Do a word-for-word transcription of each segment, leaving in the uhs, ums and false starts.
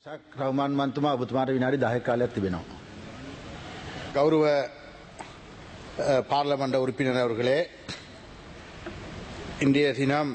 රහමාන් මන්තුමා ඔබතුමාට විනාඩි දහයක් කාලයක් තිබෙනවා. கௌரவ அஹ், பார்லமெண்ட் உறுப்பினர் அவர்களே, இன்றைய தினம்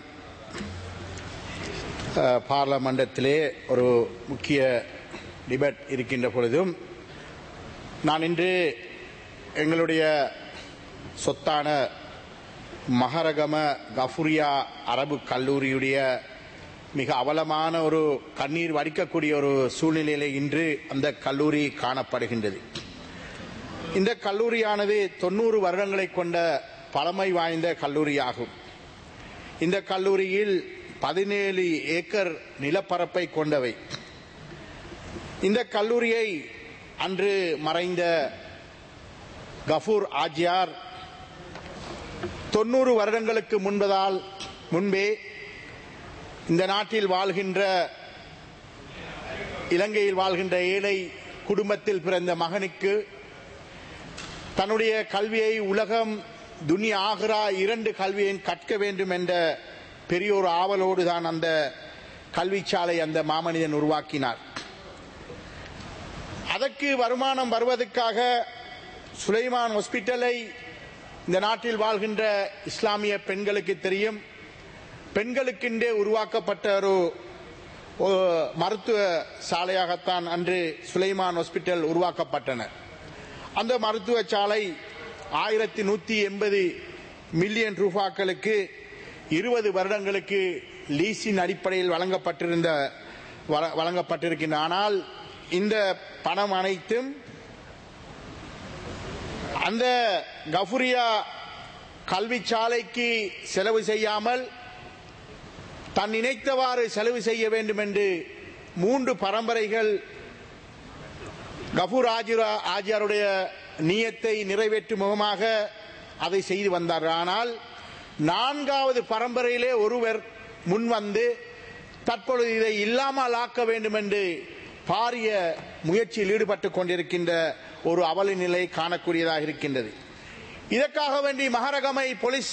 அஹ், பார்லமெண்டத்திலே ஒரு முக்கிய டிபேட் இருக்கின்ற பொழுதும் நான் இன்று எங்களுடைய சொத்தான மகரகம கஃபுரியா அரபு கல்லூரியுடைய மிக அவலமான ஒரு கண்ணீர் வடிக்கக்கூடிய ஒரு சூழ்நிலையிலே இன்று அந்த கல்லூரி காணப்படுகின்றது. இந்த கல்லூரியானது தொண்ணூறு வருடங்களை கொண்ட பழமை வாய்ந்த கல்லூரியாகும். இந்த கல்லூரியில் பதினேழு ஏக்கர் நிலப்பரப்பை கொண்டவை. இந்த கல்லூரியை அன்று மறைந்த கஃபூர் ஆஜியார் தொண்ணூறு வருடங்களுக்கு முன்பதால் முன்பே இந்த நாட்டில் வாழ்கின்ற இலங்கையில் வாழ்கின்ற ஏழை குடும்பத்தில் பிறந்த மகனுக்கு தன்னுடைய கல்வியை உலகம் துனியா ஆகிரா இரண்டு கல்வியை கற்க வேண்டும் என்ற பெரிய ஒரு ஆவலோடு தான் அந்த கல்விச்சாலை அந்த மாமனிதன் உருவாக்கினார். அதற்கு வருமானம் வருவதற்காக சுலைமான் ஹாஸ்பிட்டலை இந்த நாட்டில் வாழ்கின்ற இஸ்லாமிய பெண்களுக்கு தெரியும், பெண்களுக்கென்றே உருவாக்கப்பட்ட ஒரு மருத்துவ சாலையாகத்தான் அன்று சுலைமான் ஹாஸ்பிட்டல் உருவாக்கப்பட்டன. அந்த மருத்துவ சாலை ஆயிரத்தி நூத்தி எண்பது மில்லியன் ரூபாக்களுக்கு இருபது வருடங்களுக்கு லீஸின் அடிப்படையில் வழங்கப்பட்டிருந்த வழங்கப்பட்டிருக்கின்றன. ஆனால் இந்த பணம் அனைத்தும் அந்த கஃபுரியா கல்வி சாலைக்கு செலவு செய்யாமல் தான் நினைத்தவாறு செலவு செய்ய வேண்டும் என்று மூன்று பரம்பரைகள் கஃபூர் ஆஜியாருடைய நியத்தை நிறைவேற்றும் முகமாக அதை செய்து வந்தார். ஆனால் நான்காவது பரம்பரையிலே ஒருவர் முன்வந்து தற்பொழுது இதை இல்லாமல் ஆக்க வேண்டும் என்று பாரிய முயற்சியில் ஈடுபட்டுக் கொண்டிருக்கின்ற ஒரு அவல நிலை காணக்கூடியதாக இருக்கின்றது. இதற்காக வேண்டி மகரகமை போலீஸ்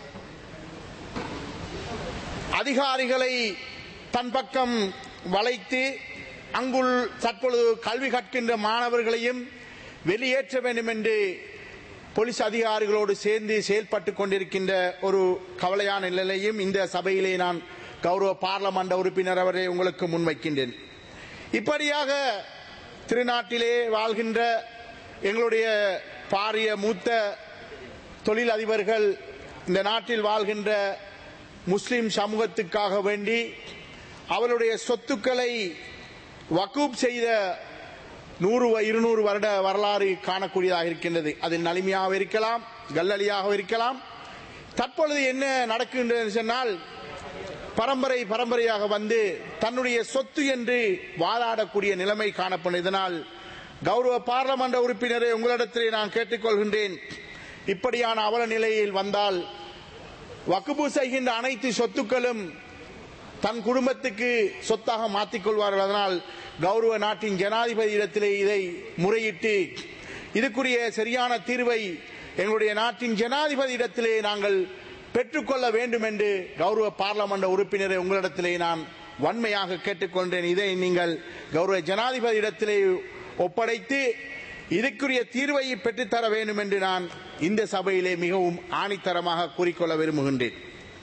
அதிகாரிகளை தன் பக்கம் வளைத்து அங்குள் தற்பொழுது கல்வி கற்கின்ற மாணவர்களையும் வெளியேற்ற வேண்டும் என்று போலீஸ் அதிகாரிகளோடு சேர்ந்து செயல்பட்டுக் கொண்டிருக்கின்ற ஒரு கவலையான நிலையையும் இந்த சபையிலே நான் கௌரவ பார்லமெண்ட் உறுப்பினர் அவரை உங்களுக்கு முன்வைக்கின்றேன். இப்படியாக திருநாட்டிலே வாழ்கின்ற எங்களுடைய பாரிய மூத்த தொழில் அதிபர்கள் இந்த நாட்டில் வாழ்கின்ற முஸ்லிம் சமூகத்துக்காக வேண்டி அவருடைய சொத்துக்களை வக்கூப் செய்த நூறு இருநூறு வருட வரலாறு காணக்கூடியதாக இருக்கின்றது. அதில் நலிமையாக இருக்கலாம், கல்லலியாக இருக்கலாம். தற்பொழுது என்ன நடக்கின்றது சொன்னால், பரம்பரை பரம்பரையாக வந்து தன்னுடைய சொத்து என்று வாதாடக்கூடிய நிலைமை காணப்படும். இதனால் கௌரவ பார்லமெண்ட் உறுப்பினரை உங்களிடத்திலே நான் கேட்டுக்கொள்கின்றேன், இப்படியான அவல நிலையில் வந்தால் வக்குபு செய்கின்ற அனைத்து சொத்துக்களும் தன் குடும்பத்துக்கு சொத்தாக மாற்றிக்கொள்வார்கள். அதனால் கௌரவ நாட்டின் ஜனாதிபதி இடத்திலே இதை முறையிட்டு இதுக்குரிய சரியான தீர்வை எங்களுடைய நாட்டின் ஜனாதிபதி இடத்திலே நாங்கள் பெற்றுக்கொள்ள வேண்டும் என்று கௌரவ பார்லமெண்ட் உறுப்பினரை உங்களிடத்திலே நான் வன்மையாக கேட்டுக்கொண்டேன். இதை நீங்கள் கௌரவ ஜனாதிபதி இடத்திலே ஒப்படைத்து இதுக்குரிய தீர்வை பெற்றுத்தர வேண்டும் என்று நான் இந்த சபையிலே மிகவும் ஆணித்தரமாக கூறிக்கொள்ள விரும்புகின்றேன்.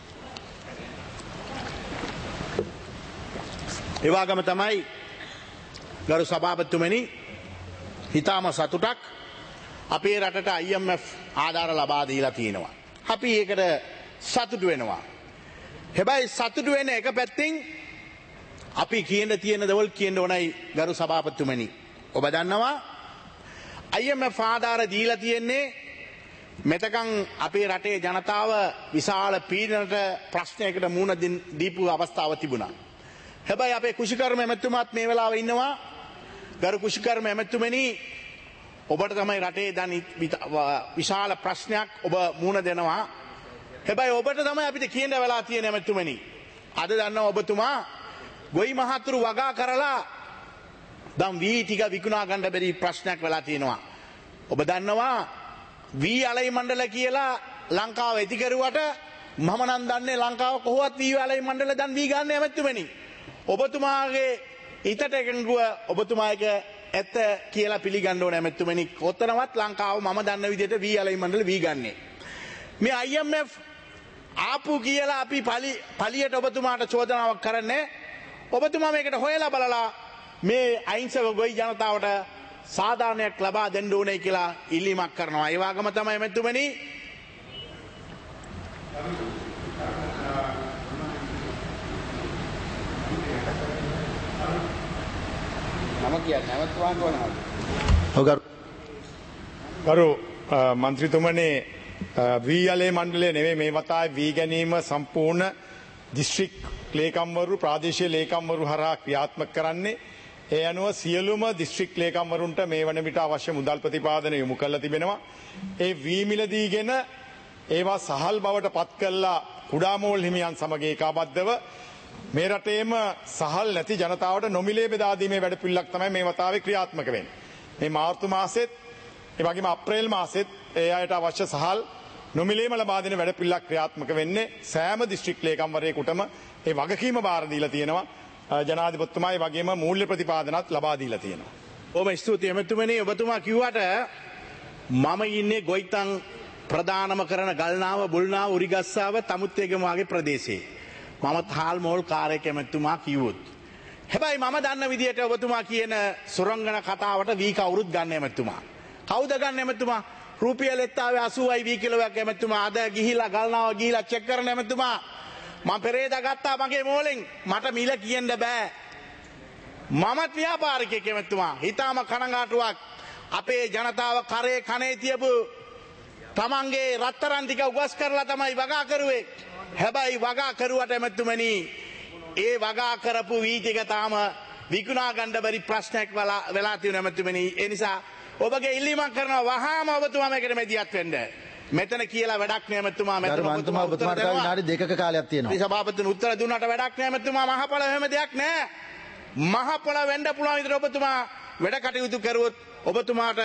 එවාගම තමයි ගරු සභාපතිතුමනි, හිතාම සතුටක් අපේ රටට I M F ආධාර ලබා දීලා තියෙනවා. අපි ඒකට සතුටු වෙනවා. හැබැයි සතුටු වෙන එක පැත්තෙන් අපි කියන තියෙන දවල් කියන්න ඕනයි ගරු සභාපතිතුමනි. ඔබ දන්නවා I M F ආධාර දීලා තියෙන්නේ මෙතකන් අපේ රටේ ජනතාව විශාල පීඩනට ප්‍රශ්නයකට මුහුණ දීපු අවස්ථාව තිබුණා. හැබැයි අපේ කුෂිකර්ම ඇමතුමාත් මේ වෙලාවේ ඉන්නවා. ගරු කුෂිකර්ම ඇමතුමනි, ඔබට තමයි රටේ දැන් විශාල ප්‍රශ්නයක් ඔබ මුහුණ දෙනවා. හැබැයි ඔබට තමයි අපිට කියන්න වෙලා තියෙන ඇමතුමනි. අද දන්නවා ඔබතුමා ගොයි මහතුරු වගා කරලා දැන් වී ටික විකුණා ගන්න බැරි ප්‍රශ්නයක් වෙලා තියෙනවා. ඔබ දන්නවා වී අලයි මණ්ඩල කියලා ලංකාව ඇති කරුවට මම නම් දන්නේ ලංකාව කොහොමවත් වී අලයි මණ්ඩල දැන් වී ගන්න ඇමතුමනි. ඔබතුමාගේ ඊටට එකඟව ඔබතුමායක ඇත්ත කියලා පිළිගන්න ඕනේ ඇමතුමනි. කොතනවත් ලංකාව මම දන්න විදිහට වී අලයි මණ්ඩල වී ගන්නේ. මේ I M F ආපු කියලා අපි පලි පලියට ඔබතුමාට චෝදනාවක් කරන්නේ. ඔබතුමා මේකට හොයලා බලලා මේ අහිංසක ගොවි ජනතාවට සාධාරණයක් ලබා දෙන්න ඕනේ කියලා ඉල්ලීමක් කරනවා. ඒ වගේම තමයි ඇමතුමනි මම කියන්නේ ඇමතුමාන් කොහොමද? ගරු මන්ත්‍රීතුමනි වී අලේ මණ්ඩලය නෙවෙයි මේ වතාවේ වී ගැනීම සම්පූර්ණ දිස්ත්‍රික් ලේකම්වරු ප්‍රාදේශීය ලේකම්වරු හරහා ක්‍රියාත්මක කරන්නේ. ඒ අනුව සියලුම දිස්ත්‍රික් ලේකම්වරුන්ට මේ වන විට අවශ්‍ය මුදල් ප්‍රතිපාදන යොමු කරලා තිබෙනවා. ඒ වී මිලදීගෙන ඒවා සහල් බවට පත් කළා කුඩා මෝල් හිමියන් සමග ඒකාබද්ධව මේ රටේම සහල් නැති ජනතාවට නොමිලේ බෙදා දීමේ වැඩපිළිවෙලක් තමයි මේ වතාවේ ක්‍රියාත්මක වෙන්නේ. මේ මාර්තු මාසෙත් ඒ වගේම අප්‍රේල් මාසෙත් ඒ අයට අවශ්‍ය සහල් නොමිලේම ලබා දෙන වැඩපිළිවෙලක් ක්‍රියාත්මක වෙන්නේ. සෑම දිස්ත්‍රික් ලේකම්වරයෙකුටම ඒ වගකීම බාර දීලා තියෙනවා. ජනාධිපතිතුමා ඒ වගේම මූල්‍ය ප්‍රතිපාදනත් ලබා දීලා තියෙනවා. ඔබ ස්තුතියි එමෙතුමනි. ඔබතුමා කිව්වට මම ඉන්නේ ගොයිතන් ප්‍රධානම කරන ගල්නාව බුල්නාව උරිගස්සාව තමුත්තේගම වගේ ප්‍රදේශයේ. මම තාල් මෝල් කාර්යයක් එමෙතුමා කිව්වොත්. හැබැයි මම දන්න විදිහට ඔබතුමා කියන සුරංගන කතාවට වී කවුරුත් ගන්න එමෙතුමා. කවුද ගන්න එමෙතුමා? රුපියල් එත්තාවේ අසූවයි වී කිලෝයක් එමෙතුමා. අද ගිහිලා ගල්නාව ගිහිලා චෙක් කරන එමෙතුමා. මම පෙරේදා ගත්තා මගේ මෝලෙන්. මට මිල කියන්න බෑ. මමත් ව්‍යාපාරිකයෙක් එමෙතුමා. හිතාම කනගාටුවක්. අපේ ජනතාව කරේ කනේ තියපු තමන්ගේ රත්තරන් ටික උගස් කරලා තමයි වගා කරුවේ. හැබැයි වගා කරුවට එමෙතුමනි ඒ වගා කරපු වී ටික තාම විකුණා ගන්න බැරි ප්‍රශ්නයක් වෙලා තියෙනවා එමෙතුමනි. ඒ නිසා ඔබගේ ඉල්ලීමක් කරනවා වහාම ඔබතුමා මේකට මැදිහත් වෙන්න. මෙතන කියලා වැඩක් නෑ එමෙතුමා. මෙතන ඔබතුමා ඔබතුමාට විනාඩි දෙකක කාලයක් තියෙනවා. මේ සභාපතිතුමා උත්තර දුන්නාට වැඩක් නෑ එමෙතුමා. මහපොළ එහෙම දෙයක් නෑ. මහපොළ වෙන්න පුළුවන් විදිහට ඔබතුමා වැඩ කටයුතු කරුවොත් ඔබතුමාට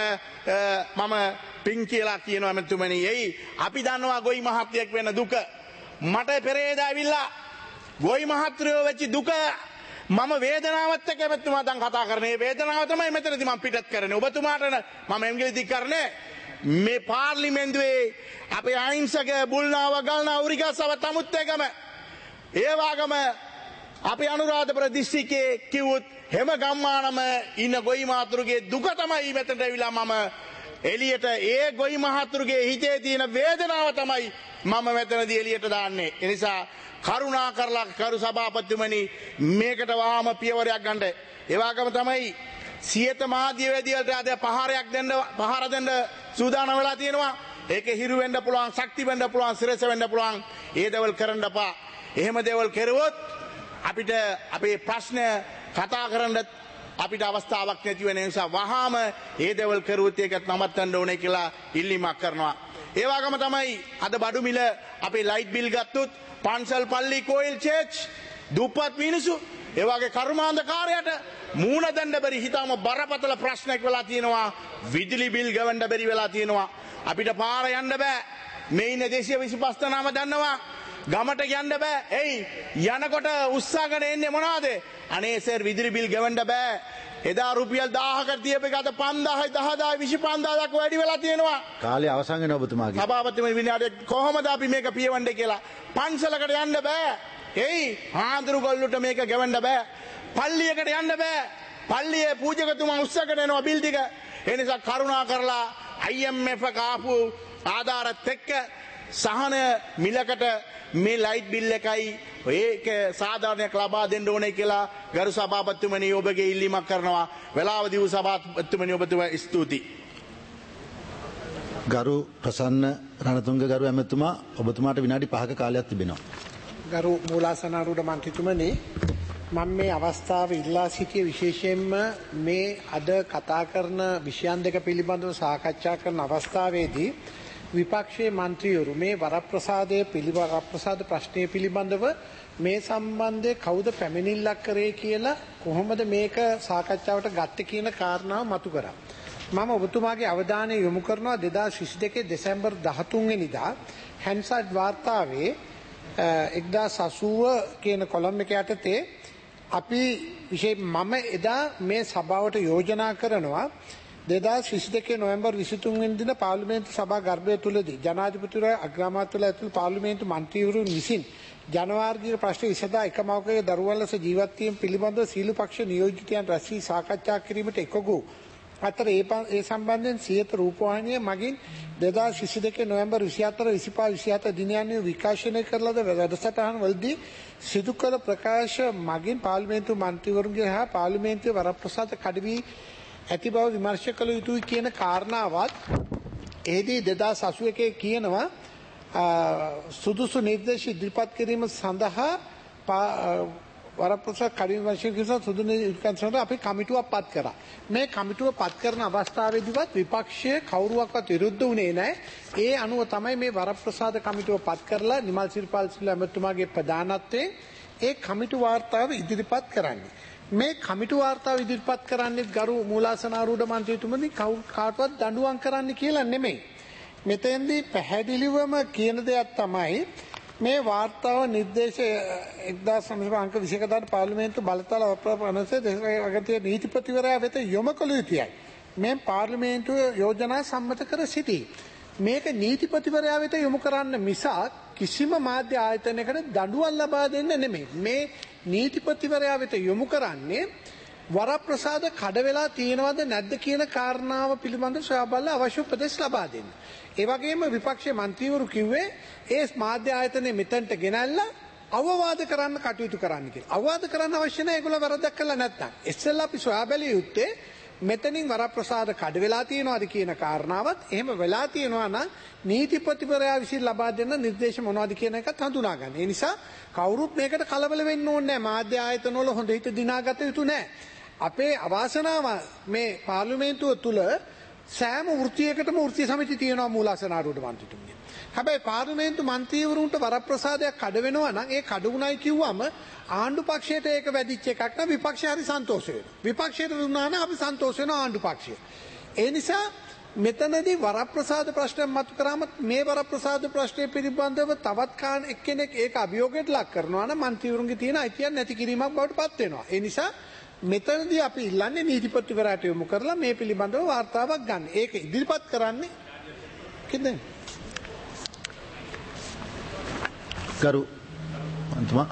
මම පින් කියලා කියනවා එමෙතුමනි. එයි අපි දන්නවා ගොවි මහත්යෙක් වෙන දුක. මට පෙරේදා ඇවිල්ලා ගොවි මහත්‍රයෝ වෙච්ච දුක මම වේදනාවත් එක්ක එමෙතුමා දැන් කතා කරන්නේ. වේදනාව තමයි මෙතනදී මම පිටත් කරන්නේ. ඔබතුමාට මම එංගලිසි කරන්නේ මේ පාර්ලිමේන්තුවේ අපේ අහිංසක බුල්නාව ගල්නාව උරිගස්සව තමුත්තේගම ඒ වගේම අපේ අනුරාධපුර දිස්ත්‍රික්කයේ කිව්වොත් හැම ගම්මානම ඉන්න ගොවි මහතුරුගේ දුක තමයි මෙතනට ඇවිල්ලා මම එළියට ඒ ගොවි මහතුරුගේ හිතේ තියෙන වේදනාව තමයි මම මෙතනදී එළියට දාන්නේ. ඒ නිසා කරුණා කරලා කරු සභාපතිතුමනි මේකට වහාම පියවරයක් ගන්න. ඒ වගේම තමයි සියත මාධ්‍යවේදීවලට අද පහරයක් දෙන්න පහර දෙන්න සූදානම් වෙලා තියෙනවා. ඒකේ හිරු වෙන්න පුළුවන්, ශක්ති වෙන්න පුළුවන්, සිරස වෙන්න පුළුවන්. ඒ දේවල් කරන්න එපා. එහෙම දේවල් කරුවොත් අපිට අපේ ප්‍රශ්න කතා කරන්න අපිට අවස්ථාවක් නැති වෙන නිසා වහාම ඒ දේවල් කරුවොත් ඒකත් නවත්තන්න ඕනේ කියලා ඉල්ලීමක් කරනවා. ඒ වගේම තමයි අද බඩු මිල අපේ ලයිට් බිල් ගත්තොත් පන්සල් පල්ලි කෝයිල් චර්ච් දුප්පත් මිනිසු ඒ වගේ කර්මාන්තකාරයට මූණ දෙන්න බැරි හිතාම බරපතල ප්‍රශ්නයක් වෙලා තියෙනවා. විදුලි බිල් ගෙවන්න බැරි වෙලා තියෙනවා. අපිට පාර යන්න බෑ. මේ ඉන්න දෙසිය විසිපහ දෙනාම දන්නවා. ගමට යන්න බෑ. එයි යනකොට උස්සාගෙන එන්නේ මොනවද? අනේ සර් විදුලි බිල් ගෙවන්න බෑ. එදා රුපියල් දහහකට තියපු එක අද පන්දාහයි දහදාහයි විසිපන්දාහක් වැඩි වෙලා තියෙනවා. කාලේ අවසන් වෙනවා ඔබතුමාගේ. සභාපතිතුමනි විනාඩියක් කොහොමද අපි මේක පියවන්නේ කියලා. පන්සලකට යන්න බෑ. එයි හාඳුරු ගොල්ලොට මේක ගෙවන්න බෑ. පල්ලියකට යන්න බෑ. පල්ලියේ පූජකතුමා උස්සගෙන එනවා බිල් ටික. ඒ නිසා කරුණා කරලා I M F කාපු ආධාරත් එක්ක සහන මිලකට මේ ලයිට් බිල් එකයි ඒක සාධාරණයක් ලබා දෙන්න ඕනේ කියලා ගරු සභාපතිතුමනි ඔබගේ ඉල්ලීමක් කරනවා. වෙලාවදී වූ සභාපතිතුමනි ඔබතුමා ස්තුතියි. ගරු ප්‍රසන්න රණතුංග ගරු ඇමතුමා ඔබතුමාට විනාඩි පහක කාලයක් තිබෙනවා. ගරු මූලාසනාරූඪ මන්ත්‍රීතුමනි මම මේ අවස්ථාව ඉල්ලා සිටිය විශේෂයෙන්ම මේ අද කතා කරන විෂයන් දෙක පිළිබඳව සාකච්ඡා කරන අවස්ථාවේදී විපක්ෂයේ මන්ත්‍රීවරු මේ වරප්‍රසාදයේ පිළිබඳ වරප්‍රසාද ප්‍රශ්නය පිළිබඳව මේ සම්බන්ධයේ කවුද පැමිණිල්ලක් කරේ කියලා කොහොමද මේක සාකච්ඡාවට ගත්තේ කියන කාරණාව මතු කරා. මම ඔබතුමාගේ අවධානය යොමු කරනවා දෙදාස් විසි දෙකේ දෙසැම්බර් දහතුන් වෙනිදා හැන්සඩ් වාර්තාවේ එක්දාස් අසූව කියන කොලම් එක යටතේ අපි විශේෂ මම එදා මේ සභාවට යෝජනා කරනවා දෙදාස් විසි දෙකේ නොවැම්බර් විසිතුන් වෙනි දින පාර්ලිමේන්තු සභා ගර්භය තුලදී ජනාධිපතිවරයා අග්‍රාමාත්‍යවරයා ඇතුළු පාර්ලිමේන්තු මන්ත්‍රීවරුන් විසින් ජනවාර්ගික ප්‍රශ්න විසඳා එක මවකගේ දරුවන් ලෙස ජීවත් වීම පිළිබඳව සීල පක්ෂ නියෝජිතයන් රැස් වී සාකච්ඡා කිරීමට එකගු අතර ඒ ඒ සම්බන්ධයෙන් සියත රූපවාහිනිය මගින් දෙදාස් විසි දෙකේ නොවැම්බර් විසිහතර විසිපහ විසිහත දිනයන්හි විකාශනය කරන ලද වැඩසටහන් වලදී සිදු කළ ප්‍රකාශ මගින් පාර්ලිමේන්තු මන්ත්‍රීවරුන්ගේ හා පාර්ලිමේන්තුවේ වරප්‍රසාද කඩවී ඇති බව විමර්ශ කළ යුතුයි කියන කාරණාවත් එෙහිදී දෙදාස් අසූ එකේ කියනවා සුදුසු නිර්දේශ ඉදිරිපත් කිරීම සඳහා වරප්‍රසාද කඩවීම වශයෙන් කිසිම සුදුසු නිර්දේශ සඳහා අපි කමිටුවක් පත් කරා. මේ කමිටුව පත් කරන අවස්ථාවේදීවත් විපක්ෂයේ කවුරුවක්වත් විරුද්ධ වුණේ නැහැ. ඒ අනුව තමයි මේ වරප්‍රසාද කමිටුව පත් කරලා නිමල් සිරිපාල සිල්වා ඇමතුමාගේ ප්‍රධානත්වයෙන් ඒ කමිටු වාර්තාව ඉදිරිපත් කරන්නේ. මේ කමිටු වාර්තාව ඉදිරිපත් කරන්නේ ගරු මූලාසනාරූඪ මන්ත්‍රීතුමනි කාටවත් දඬුවම් කරන්න කියලා නෙමෙයි. මෙතෙන්දී පැහැදිලිවම කියන දෙයක් තමයි මේ වාර්තාව නිර්දේශ එක්දාස් නවසිය අංක විසි එක දාන පාර්ලිමේන්තු බලතල අප්‍රපනසේ දේශගතිය නීතිපතිවරයා වෙත යොමු කළ යුතුයි. මේ පාර්ලිමේන්තුව යෝජනා සම්මත කර සිටී. මේක නීතිපතිවරයා වෙත යොමු කරන්න මිසක් කිසිම මාධ්‍ය ආයතනයකට දඬුවම් ලබා දෙන්න නෙමෙයි. මේ නීතිපතිවරයා වෙත යොමු කරන්නේ වරප්‍රසාද කඩ වෙලා තියෙනවද නැද්ද කියන කාරණාව පිළිබඳව සොයා බලලා අවශ්‍ය උපදෙස් ලබා දෙන්න. ඒ වගේම විපක්ෂයේ මන්ත්‍රීවරු කිව්වේ ඒ මාධ්‍ය ආයතනය මෙතනට ගෙනල්ලා අවවාද කරන්න කටයුතු කරන්න කියලා. අවවාද කරන්න අවශ්‍ය නැහැ ඒගොල්ලෝ වැරද්දක් කළා නැත්නම්. ඉස්සෙල්ලා අපි සොයා බැලිය යුත්තේ මෙතනින් වරප්‍රසාද කඩ වෙලා තියෙනවද කියන කාරණාවත් එහෙම වෙලා තියෙනවා නම් නීතිපතිවරයා විසින් ලබා දෙන නිර්දේශ මොනවද කියන එකත් හඳුනා ගන්න. ඒ නිසා කවුරුත් මේකට කලබල වෙන්න ඕනේ නැහැ. මාධ්‍ය ආයතන වල හොඳ හිත දිනාගත යුතු නැහැ. අපේ අවාසනාව මේ පාර්ලිමේන්තුව තුල සෑම වෘත්තියකටම වෘත්තීය සමිති තියෙනවා මූලාසනාරූඪ මන්ත්‍රීතුමිය. හැබැයි පාර්ලිමේන්තු මන්ත්‍රීවරුන්ට වරප්‍රසාදයක් කඩ වෙනවා නම් ඒ කඩ වුණයි කිව්වම ආණ්ඩු පක්ෂයට ඒක වැදිච්ච එකක් නම් විපක්ෂය හරි සන්තෝෂ වෙනවා. විපක්ෂයට වුණා නම් අපි සන්තෝෂ වෙනවා ආණ්ඩු පක්ෂය. ඒ නිසා මෙතනදී වරප්‍රසාද ප්‍රශ්නයක් මතු කරාම මේ වරප්‍රසාද ප්‍රශ්නය පිළිබඳව තවත් කාණ එක්කෙනෙක් ඒක අභියෝගයට ලක් කරනවා නම් මන්ත්‍රීවරුන්ගේ තියෙන අයිතිය නැති කිරීමක් බවට පත් වෙනවා. ඒ නිසා මෙතනදී අපි ඉල්ලන්නේ නීතිපතිවරයාට යොමු කරලා මේ පිළිබඳව වාර්තාවක් ගන්න. ඒක ඉදිරිපත් කරන්නේ කිව්ද? ගරු අන්තිමා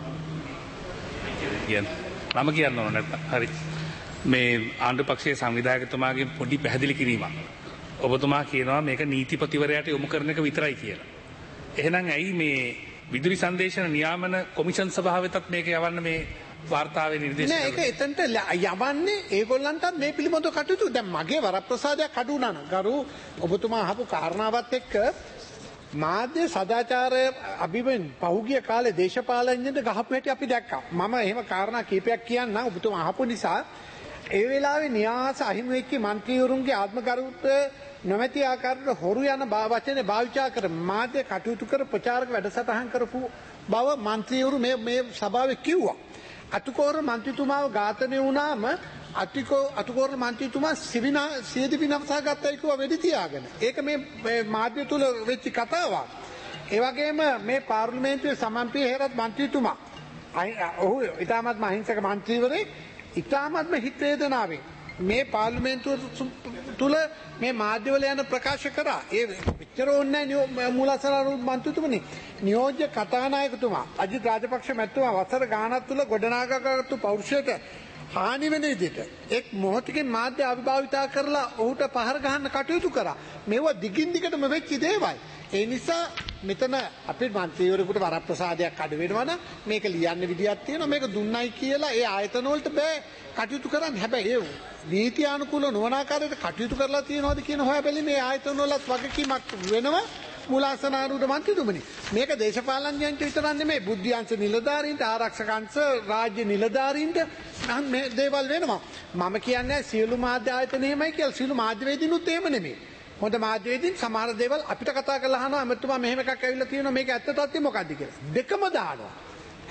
කියන්න මම කියන්න ඕන නැත්නම් හරි මේ ආණ්ඩු පක්ෂයේ සංවිධායකතුමාගේ පොඩි පැහැදිලි කිරීමක්. ඔබතුමා කියනවා මේක නීතිපතිවරයාට යොමු කරන එක විතරයි කියලා. එහෙනම් ඇයි මේ විදුලි සංදේශන නියාමන කොමිෂන් සභාවෙතත් මේක යවන්න මේ වාර්තාවේ නිර්දේශ නෑ ඒක එතනට යවන්නේ ඒගොල්ලන්ටත් මේ පිළිබඳව කටයුතු දැන් මගේ වරප්‍රසාදයක් අඩු වුණා නම් ගරු ඔබතුමා අහපු කාරණාවත් එක්ක මාධ්‍ය සදාචාරය අභිවෙන් පහුගිය කාලේ දේශපාලනඥයන්ට ගහපු හැටි අපි දැක්කා. මම එහෙම කාරණා කීපයක් කියන්නම් ඔබතුමා අහපු නිසා. ඒ වෙලාවේ න්‍යාස අහිමි වෙච්ච മന്ത്രിවරුන්ගේ ආත්මගරුත්වය නොමැති ආකාරයට හොරු යන වචනේ භාවිතා කර මාධ්‍ය කටයුතු කර ප්‍රචාරක වැඩසටහන් කරපු බව മന്ത്രിවරු මේ මේ සභාවේ කිව්වා. අතුකෝර മന്ത്രിතුමාව ඝාතනය වුණාම අතිකෝ අතුකෝර മന്ത്രിතුමා සිවිනා සියදි විනාශා ගත්තයි කිව්වා වෙඩි තියාගෙන. ඒක මේ මාධ්‍ය තුල වෙච්ච කතාවක්. ඒ වගේම මේ පාර්ලිමේන්තුවේ සමන්පිය හේරත් മന്ത്രിතුමා ඔහු ඊටමත් අහිංසක മന്ത്രിවරේ ඊටමත්ම හිත වේදනාවෙන් මේ පාර්ලිමේන්තුව තුල මේ මාධ්‍යවල යන ප්‍රකාශ කරා. ඒ පිටර ඕනේ මූලාසනාරූඪ මන්ත්‍රීතුමනි නියෝජ්‍ය කතානායකතුමා අජිත් රාජපක්ෂ මැතිතුමා වසර ගානක් තුල ගොඩනගාගත්තු පෞරුෂයට හානි වෙන විදිහට එක් මොහොතකින් මාධ්‍ය අභිභාවිතා කරලා ඔහුට පහර ගහන්න කටයුතු කරා. මේවා දිගින් දිගටම වෙච්ච දේවල්. ඒ නිසා මෙතන අපේ මන්ත්‍රීවරයෙකුට වරප්‍රසාදයක් අඩු වෙනවා නම් මේක ලියන්න විදියක් තියෙනවා. මේක දුන්නයි කියලා ඒ ආයතන වලට බෑ කටයුතු කරන්න. හැබැයි ඒ නීති අනුකූල නොවන ආකාරයට කටයුතු කරලා තියෙනවද කියන හොයබැලීම මේ ආයතන වලත් වගකීමක් වෙනවා. මූලාසනාරූඪ මන්ත්‍රීතුමනි මේක දේශපාලනඥයන්ට විතරක් නෙමෙයි බුද්ධ්‍යංශ නිලධාරීන්ට ආරක්ෂක අංශ රාජ්‍ය නිලධාරීන්ට මේ දේවල් වෙනවා. මම කියන්නේ සියලු මාධ්‍ය ආයතන එහෙමයි කියලා. සියලු මාධ්‍යවේදීනුත් එහෙම නෙමෙයි. හොඳ මාධ්‍යවේදීන් සමහර දේවල් අපිට කතා කරලා අහනවා අමතුමා මෙහෙම එකක් ඇවිල්ලා තියෙනවා මේක ඇත්ත තත්ත්වය මොකක්ද කියලා. දෙකම දානවා.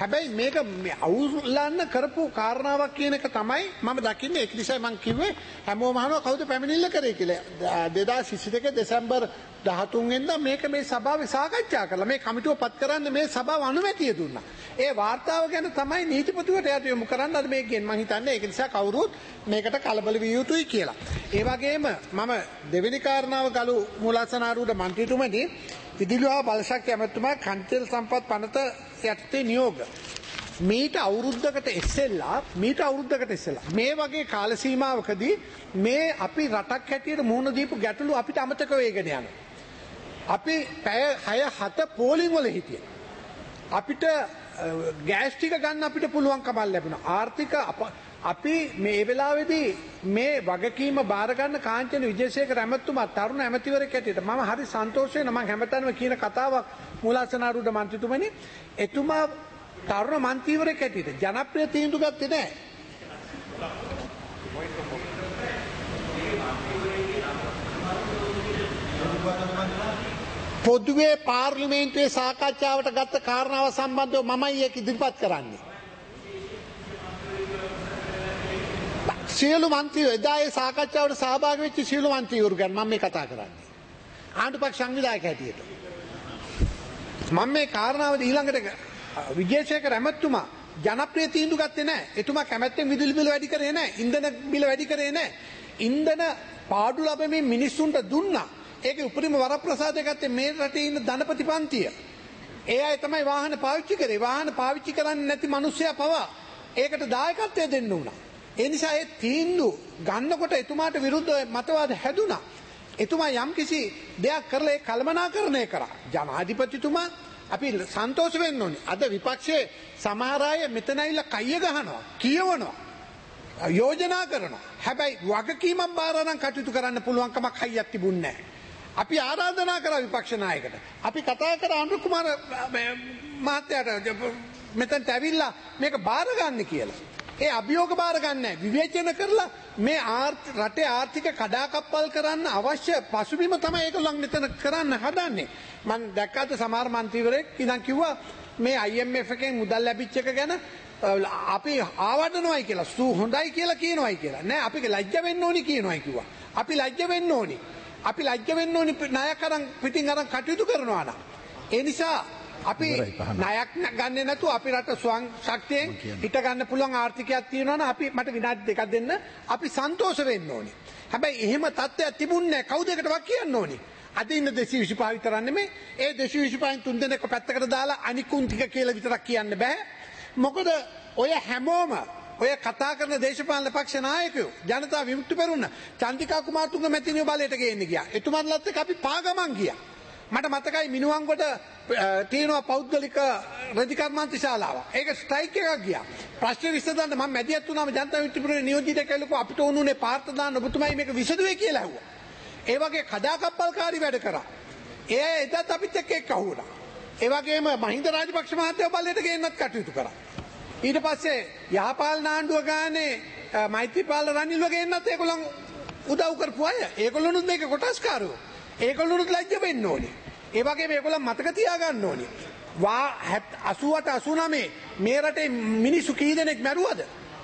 හැබැයි මේක අවුල්ලන්න කරපු කාරණාවක් කියන එක තමයි මම දකින්නේ. ඒක නිසා මම කිව්වේ හැමෝම අහනවා කවුද පැමිණිල්ල කරේ කියලා. දෙදාස් විසි දෙක දෙසැම්බර් දහතුන් වෙනිදා මේක මේ සභාවේ සාකච්ඡා කළා. මේ කමිටුව පත් කරන්න මේ සභාව අනුමැතිය දුන්නා. ඒ වාර්තාව ගැන තමයි නීතිපතිවරයාට යොමු කරන්න අද මේකෙන් මම හිතන්නේ ඒක නිසා කවුරුත් මේකට කලබල විය යුතුයි කියලා. ඒ වගේම මම දෙවෙනි කාරණාව ගලු මූලාසනාරූඪ මන්ත්‍රීතුමනි විදුලිවා බලශක්ති ඇමතුමා කන්තෙල් සම්පත් පනත යටතේ නියෝග මීට අවුරුද්දකට ඉස්සෙල්ලා මීට අවුරුද්දකට ඉස්සෙල්ලා මේ වගේ කාල සීමාවකදී මේ අපි රටක් හැටියට මුහුණ දීපු ගැටලු අපිට අමතක වෙගෙන යනවා. අපි පැය හය හත පෝලිං වල හිටියා. අපිට ගෑස් ටික ගන්න අපිට පුළුවන් කමක් ලැබුණා. ආර්ථික අපි මේ වෙලාවේදී මේ වගකීම බාර ගන්න කාංචන විජේසේකර ඇමතුමා තරුණ ඇමතිවරයෙක් හැටියට මම හරි සන්තෝෂ වෙනවා. මම හැමතැනම කියන කතාවක් මූලාසනාරූඪ මන්ත්‍රීතුමනි එතුමා තරුණ මන්ත්‍රීවරයෙක් හැටියට ජනප්‍රිය තීන්දුව ගත්තේ නැහැ. පොදුවේ පාර්ලිමේන්තුවේ සාකච්ඡාවට ගත්ත කාරණාව සම්බන්ධව මමයි ඒක ඉදිරිපත් කරන්නේ. සියලු මන්ත්‍රීවරු එදා ඒ සාකච්ඡාවට සහභාගී වෙච්ච සියලු මන්ත්‍රීවරු ගැන මම මේ කතා කරන්නේ. ආණ්ඩුපක්ෂ සංවිධායක හැටියට. මම මේ කාරණාව ඊළඟට විජේසේකර ඇමතුමා ජනප්‍රිය තීන්දුව ගත්තේ නැහැ. එතුමා කැමැත්තෙන් විදුලි බිල වැඩි කරේ නැහැ. ඉන්ධන බිල වැඩි කරේ නැහැ. ඉන්ධන පාඩු ලැබෙමින් මිනිස්සුන්ට දුන්නා. ඒකේ උපරිම වරප්‍රසාදය ගත්තේ මේ රටේ ඉන්න ධනපති පන්තිය. ඒ අය තමයි වාහන පාවිච්චි කරේ. වාහන පාවිච්චි කරන්නේ නැති මිනිස්සයා පවා ඒකට දායකත්වය දෙන්න උනා. ඒ නිසා ඒ තීන්දුව ගන්නකොට එතුමාට විරුද්ධව මතවාද හැදුනා. එතුමා යම්කිසි දෙයක් කරලා ඒ කළමනාකරණය කරා. ජනාධිපතිතුමා අපි සන්තෝෂ වෙන්න ඕනේ. අද විපක්ෂයේ සමහර අය මෙතන ඇවිල්ලා කයිය ගහනවා, කියවනවා, යෝජනා කරනවා. හැබැයි වගකීමක් බාර අරන් කටයුතු කරන්න පුළුවන් කමක් හයියක් තිබුණේ නැහැ. අපි ආරාධනා කරා විපක්ෂ නායකට. අපි කතා කරා අනුර කුමාර මහත්තයාට මෙතනට ඇවිල්ලා මේක බාර ගන්න කියලා. ඒ අභියෝග බාර ගන්න නැහැ. විවේචන කරලා මේ රටේ ආර්ථික කඩාකප්පල් කරන්න අවශ්‍ය පසුබිම තමයි ඒගොල්ලන් මෙතන කරන්න හදන්නේ. මම දැක්කත් සමහර മന്ത്രിවරයෙක් ඉඳන් කිව්වා මේ I M F එකෙන් මුදල් ලැබිච්ච එක ගැන අපි ආවඩනවයි කියලා. සු හොඳයි කියලා කියනවයි කියලා. නෑ අපි ලැජ්ජ වෙන්න ඕනි කියනවයි කිව්වා. අපි ලැජ්ජ වෙන්න ඕනි. අපි ලැජ්ජ වෙන්න ඕනි ණයක් අරන් පිටින් අරන් කටයුතු කරනවා නම්. ඒ නිසා අපි ණයක් ගන්නේ නැතුව අපි රට ස්වයං ශක්තියෙන් හිට ගන්න පුළුවන් ආර්ථිකයක් තියෙනවා නම් අපි මට විනාඩි දෙකක් දෙන්න අපි සන්තෝෂ වෙන්න ඕනි. හැබැයි එහෙම තත්ත්වයක් තිබුණේ නැහැ. කවුද ඒකට වක් කියන්න ඕනි? අද ඉන්න දෙසිය විසිපහ විතර නෙමෙයි. ඒ දෙසිය විසිපහෙන් තුන් දෙනෙක් පැත්තකට දාලා අනිකුන් ටික කියලා විතරක් කියන්න බෑ. මොකද ඔය හැමෝම ඔය කතා කරන දේශපාලන පක්ෂ නායකයෝ ජනතා විමුක්ති පෙරමුණ චන්දිකා කුමාරතුංග මැතිණියෝ බලයට ගේන්න ගියා. එතුමන්ලත් එක්ක අපි පාගමන් ගියා. මට මතකයි මිනුවන්ගොඩ තියෙනවා පෞද්ගලික රජකර්මාන්ත ශාලාව. ඒක ස්ට්‍රයික් එකක් ගියා. ප්‍රශ්න විසඳන්න මම මැදිහත් වුණාම ජනතා විමුක්ති පෙරමුණේ නියෝජිතයෙක් ඇවිල්ලා අපිට ඕනුනේ පාර්ත දාන්න ඔබතුමයි මේක විසඳුවේ කියලා ඇහුවා. ඒ වගේ කඩාකප්පල්කාරී වැඩ කරා. ඒ එදත් අපිත් එක්ක එක්ක අහුණා. ඒ වගේම මහින්ද රාජපක්ෂ මහත්තයා බලයට ගේන්නත් කටයුතු කරා. ඊට පස්සේ යහපාලන ආණ්ඩුව ගානේ මෛත්‍රීපාල රනිල්ව ගේන්නත් ඒගොල්ලන් උදව් කරපු අය. ඒගොල්ලොනුත් මේක කොටස්කාරයෝ. ඒගොල්ලොනුත් ලැජ්ජ වෙන්න ඕනේ. ඒ වගේම ඒගොල්ලන් මතක තියාගන්න ඕනේ. වා අසූ අට අසූ නවය මේ රටේ මිනිස්සු කී දෙනෙක් මැරුවද?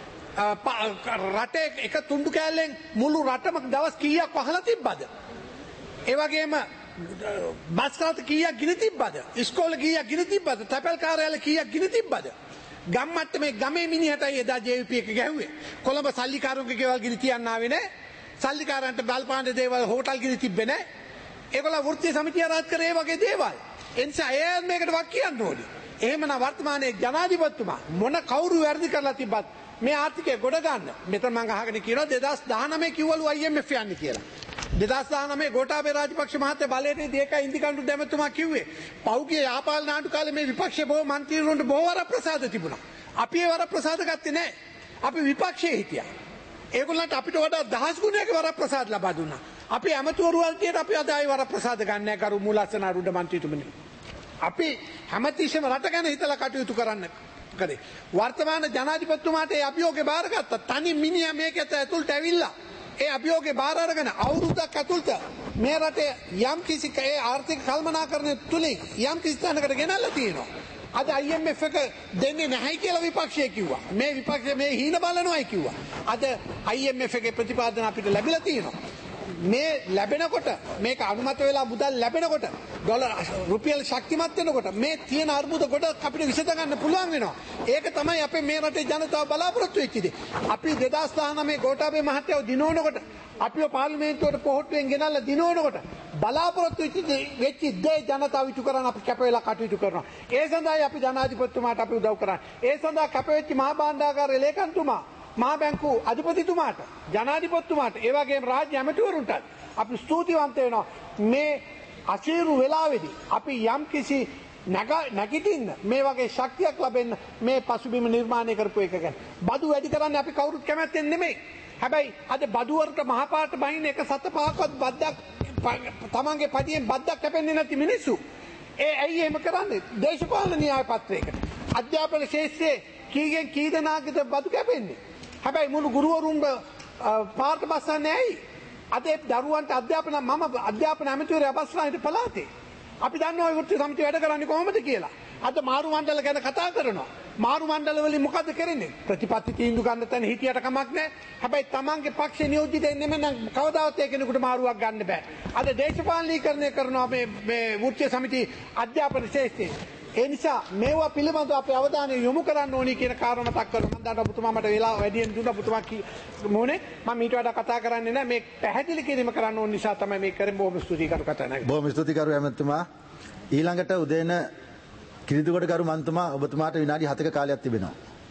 රටේ එක තුණ්ඩු කෑල්ලෙන් මුළු රටම දවස් කීයක් වහලා තිබ්බද? ඒ වගේම බස් රථ කීයක් ගිනි තිබ්බද? ඉස්කෝලේ කීයක් ගිනි තිබ්බද? තැපැල් කාර්යාලය කීයක් ගිනි තිබ්බද? ගම්මට්ටමේ ගමේ මිනිහටයි එදා ජේ වී පී එක ගැහුවේ. කොළඹ සල්ලිකාරුන්ගේ ගෙවල් ගිනි තියන්න ආවේ නැහැ. සල්ලිකාරන්ට බලපාන දේවල් හෝටල් ගිනි තිබ්බේ නැහැ. ඒගොල්ලෝ වෘත්තීය සමිතිය ආරාධ කරේ වගේ දේවල්. ඒ නිසා ඒ මේකට වක් කියන්න ඕනේ. එහෙමනම් වර්තමානයේ ජනාධිපතිතුමා මොන කවුරු වැරදි කරලා තිබ්බත් මේ ආර්ථිකය ගොඩ ගන්න. මෙතන මම අහගෙන කියනවා දෙදාස් දහනවය කිව්වලු I M F යන්නේ කියලා. දෙදාස් දහනවය ගෝඨාභය රාජපක්ෂ මහත්තයා බලයේදී ඒකයි ඉන්දිකණ්ඩු දැමතුමා කිව්වේ. පෞද්ගලික යාපාලන ආණ්ඩු කාලේ මේ විපක්ෂයේ බොහෝ മന്ത്രിවරුන්ට බොහෝ වරප්‍රසාද තිබුණා. අපි ඒ වරප්‍රසාද ගත්තේ නැහැ. අපි විපක්ෂයේ හිටියා. ඒගොල්ලන්ට අපිට වඩා දහස් ගුණයක වරප්‍රසාද ලබා දුන්නා. අපි ඇමතිවරු වලට අපි අද ආයි වරප්‍රසාද ගන්න නැහැ කරු මූලාසනාරූඪ මන්ත්‍රීතුමනි. අපි හැමතිස්සෙම රට ගැන හිතලා කටයුතු කරන්න කරේ. වර්තමාන ජනාධිපතිතුමාට ඒ අභියෝගේ බාරගත්තා. තනි මිනිහා මේකට ඇතුළට ඇවිල්ලා ඒ අභියෝගේ බාර අරගෙන අවුරුද්දක් ඇතුළත මේ රටේ යම් කිසි ඒ ආර්ථික කල්පනාකරණය තුලින් යම් කිසි තැනකට ගෙනල්ලා තියෙනවා. අද I M F එක දෙන්නේ නැහැ කියලා විපක්ෂය කිව්වා. මේ විපක්ෂය මේ හීන බලනවායි කිව්වා. අද I M F එකේ ප්‍රතිපාදන අපිට ලැබිලා තියෙනවා. මේ ලැබෙනකොට මේක අනුමත වෙලා මුදල් ලැබෙනකොට ඩොලර් රුපියල් ශක්තිමත් වෙනකොට මේ තියෙන අර්බුද ගොඩක් අපිට විසඳ ගන්න පුළුවන් වෙනවා. ඒක තමයි අපේ මේ රටේ ජනතාව බලාපොරොත්තු වෙච්ච දේ. අපි දෙදාස් දහනවය ගෝඨාභය මහත්තයව දිනවනකොට අපිව පාර්ලිමේන්තුවට පොහොට්ටුවෙන් ගෙනල්ලා දිනවනකොට බලාපොරොත්තු වෙච්ච දේ ජනතාව ඉටු කරන්න අපි කැප වෙලා කටයුතු කරනවා. ඒ සඳහායි අපි ජනාධිපතිතුමාට අපි උදව් කරන්නේ. ඒ සඳහා කැප වෙච්ච මහා භාණ්ඩාගාරයේ ලේකම්තුමා මහා බැංකු අධිපතිතුමාට ජනාධිපතිතුමාට ඒ වගේම රාජ්‍ය ඇමතිවරුන්ට අපි ස්තුතිවන්ත වෙනවා. මේ අසීරු වෙලාවේදී අපි යම් කිසි නැගිටින්න මේ වගේ ශක්තියක් ලැබෙන්න මේ පසුබිම නිර්මාණය කරපු එක ගැන බදු වැඩි කරන්නේ අපි කවුරුත් කැමැත්තෙන් නෙමෙයි. හැබැයි අද බදු වලට මහපාට බහින එක සත පහක්වත් බද්දක් තමන්ගේ පඩියෙන් බද්දක් කැපෙන්නේ නැති මිනිස්සු. ඒ ඇයි එහෙම කරන්නේ? දේශපාලන න්‍යාය පත්‍රයකට. අධ්‍යාපන ශාස්ත්‍රයේ කීගෙන් කී දෙනාගේද බදු කැපෙන්නේ? හැබැයි මුළු ගුරුවරුන්ව පාර්ත බස්සන්නේ ඇයි? අද ඒ දරුවන්ට අධ්‍යාපන මම අධ්‍යාපන ඇමතිවරයා බස්සලා හිට පළාතේ. අපි දන්නවා ඒ වෘත්ති සමිතිය වැඩ කරන්නේ කොහොමද කියලා. අද මාරු මණ්ඩල ගැන කතා කරනවා. මාරු මණ්ඩල වලින් මොකද කරන්නේ? ප්‍රතිපත්ති තීන්දුව ගන්න තැන හිටියට කමක් නැහැ. හැබැයි තමන්ගේ පක්ෂ නියෝජිතෙන් නෙමෙයි නම් කවදාවත් ඒ කෙනෙකුට මාරුවක් ගන්න බෑ. අද දේශපාලනීකරණය කරනවා මේ මේ වෘත්ති සමිතිය අධ්‍යාපන ශාස්ත්‍රයේ. ඒ නිසා මේවා පිළිබඳව අපේ අවධානය යොමු කරන්න ඕනි කියන කාරණා මතක් කරනවා. මම දන්නවා ඔබතුමා මට වෙලාව වැඩියෙන් දුන්නා. ඔබතුමා මොනේ මම ඊට වඩා කතා කරන්නේ නැහැ. මේ පැහැදිලි කිරීම කරන්න ඕන නිසා තමයි මේ කරන්නේ. බොහොම ස්තුතියි කරු කතා නැහැ. බොහොම ස්තුතියි කරු ඇමතුමා. ඊළඟට උදේන කිරිදුගොඩ කරු මන්තුමා ඔබතුමාට විනාඩි හතක කාලයක් තිබෙනවා.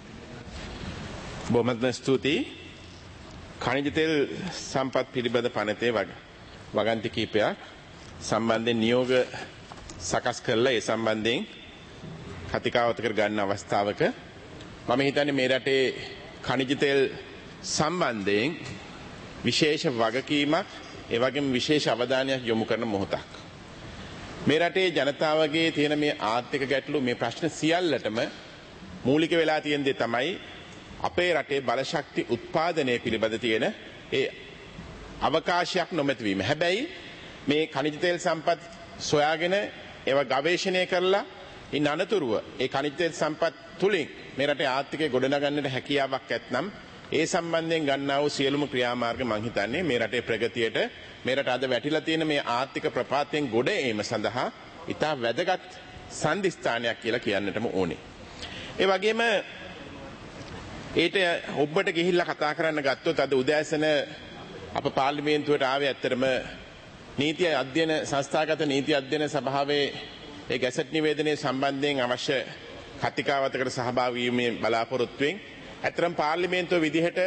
බොහොමත්ම ස්තුතියි. ඛනිජ තෙල් සම්පත් පිළිබඳ පනතේ වගන්ති කීපයක් සම්බන්ධයෙන් නියෝග සකස් කරලා ඒ සම්බන්ධයෙන් කතිකාවත කර ගන්න අවස්ථාවක මම හිතන්නේ මේ රටේ ඛනිජ තෙල් සම්බන්ධයෙන් විශේෂ වගකීමක් ඒ වගේම විශේෂ අවධානයක් යොමු කරන මොහොතක්. මේ රටේ ජනතාවගේ තියෙන මේ ආර්ථික ගැටලු මේ ප්‍රශ්න සියල්ලටම මූලික වෙලා තියෙන දේ තමයි අපේ රටේ බලශක්ති උත්පාදනය පිළිබඳ තියෙන ඒ අවකාශයක් නොමැතිවීම. හැබැයි මේ ඛනිජ තෙල් සම්පත් සොයාගෙන ඒවා ගවේෂණය කරලා ඉන් අනතුරුව ඒ ඛනිජ තෙල් සම්පත් තුලින් මේ රටේ ආර්ථිකය ගොඩනගන්නට හැකියාවක් ඇතනම් ඒ සම්බන්ධයෙන් ගන්නා වූ සියලුම ක්‍රියාමාර්ග මම හිතන්නේ මේ රටේ ප්‍රගතියට මේ රට අද වැටිලා තියෙන මේ ආර්ථික ප්‍රපාතයෙන් ගොඩ ඒම සඳහා ඉතා වැදගත් සම්දිස්ථානයක් කියලා කියන්නටම ඕනේ. ඒ වගේම ඊට ඔබට ගිහිල්ලා කතා කරන්න ගත්තොත් අද උදෑසන අප පාර්ලිමේන්තුවට ආවේ ඇත්තටම නීති අධ්‍යයන සංස්ථාගත නීති අධ්‍යයන සභාවේ ඒ ගැසට් නිවේදනයේ සම්බන්ධයෙන් අවශ්‍ය කතිකාවතකට සහභාගී වීමේ බලාපොරොත්තුවෙන් ඇත්තටම පාර්ලිමේන්තුව විදිහට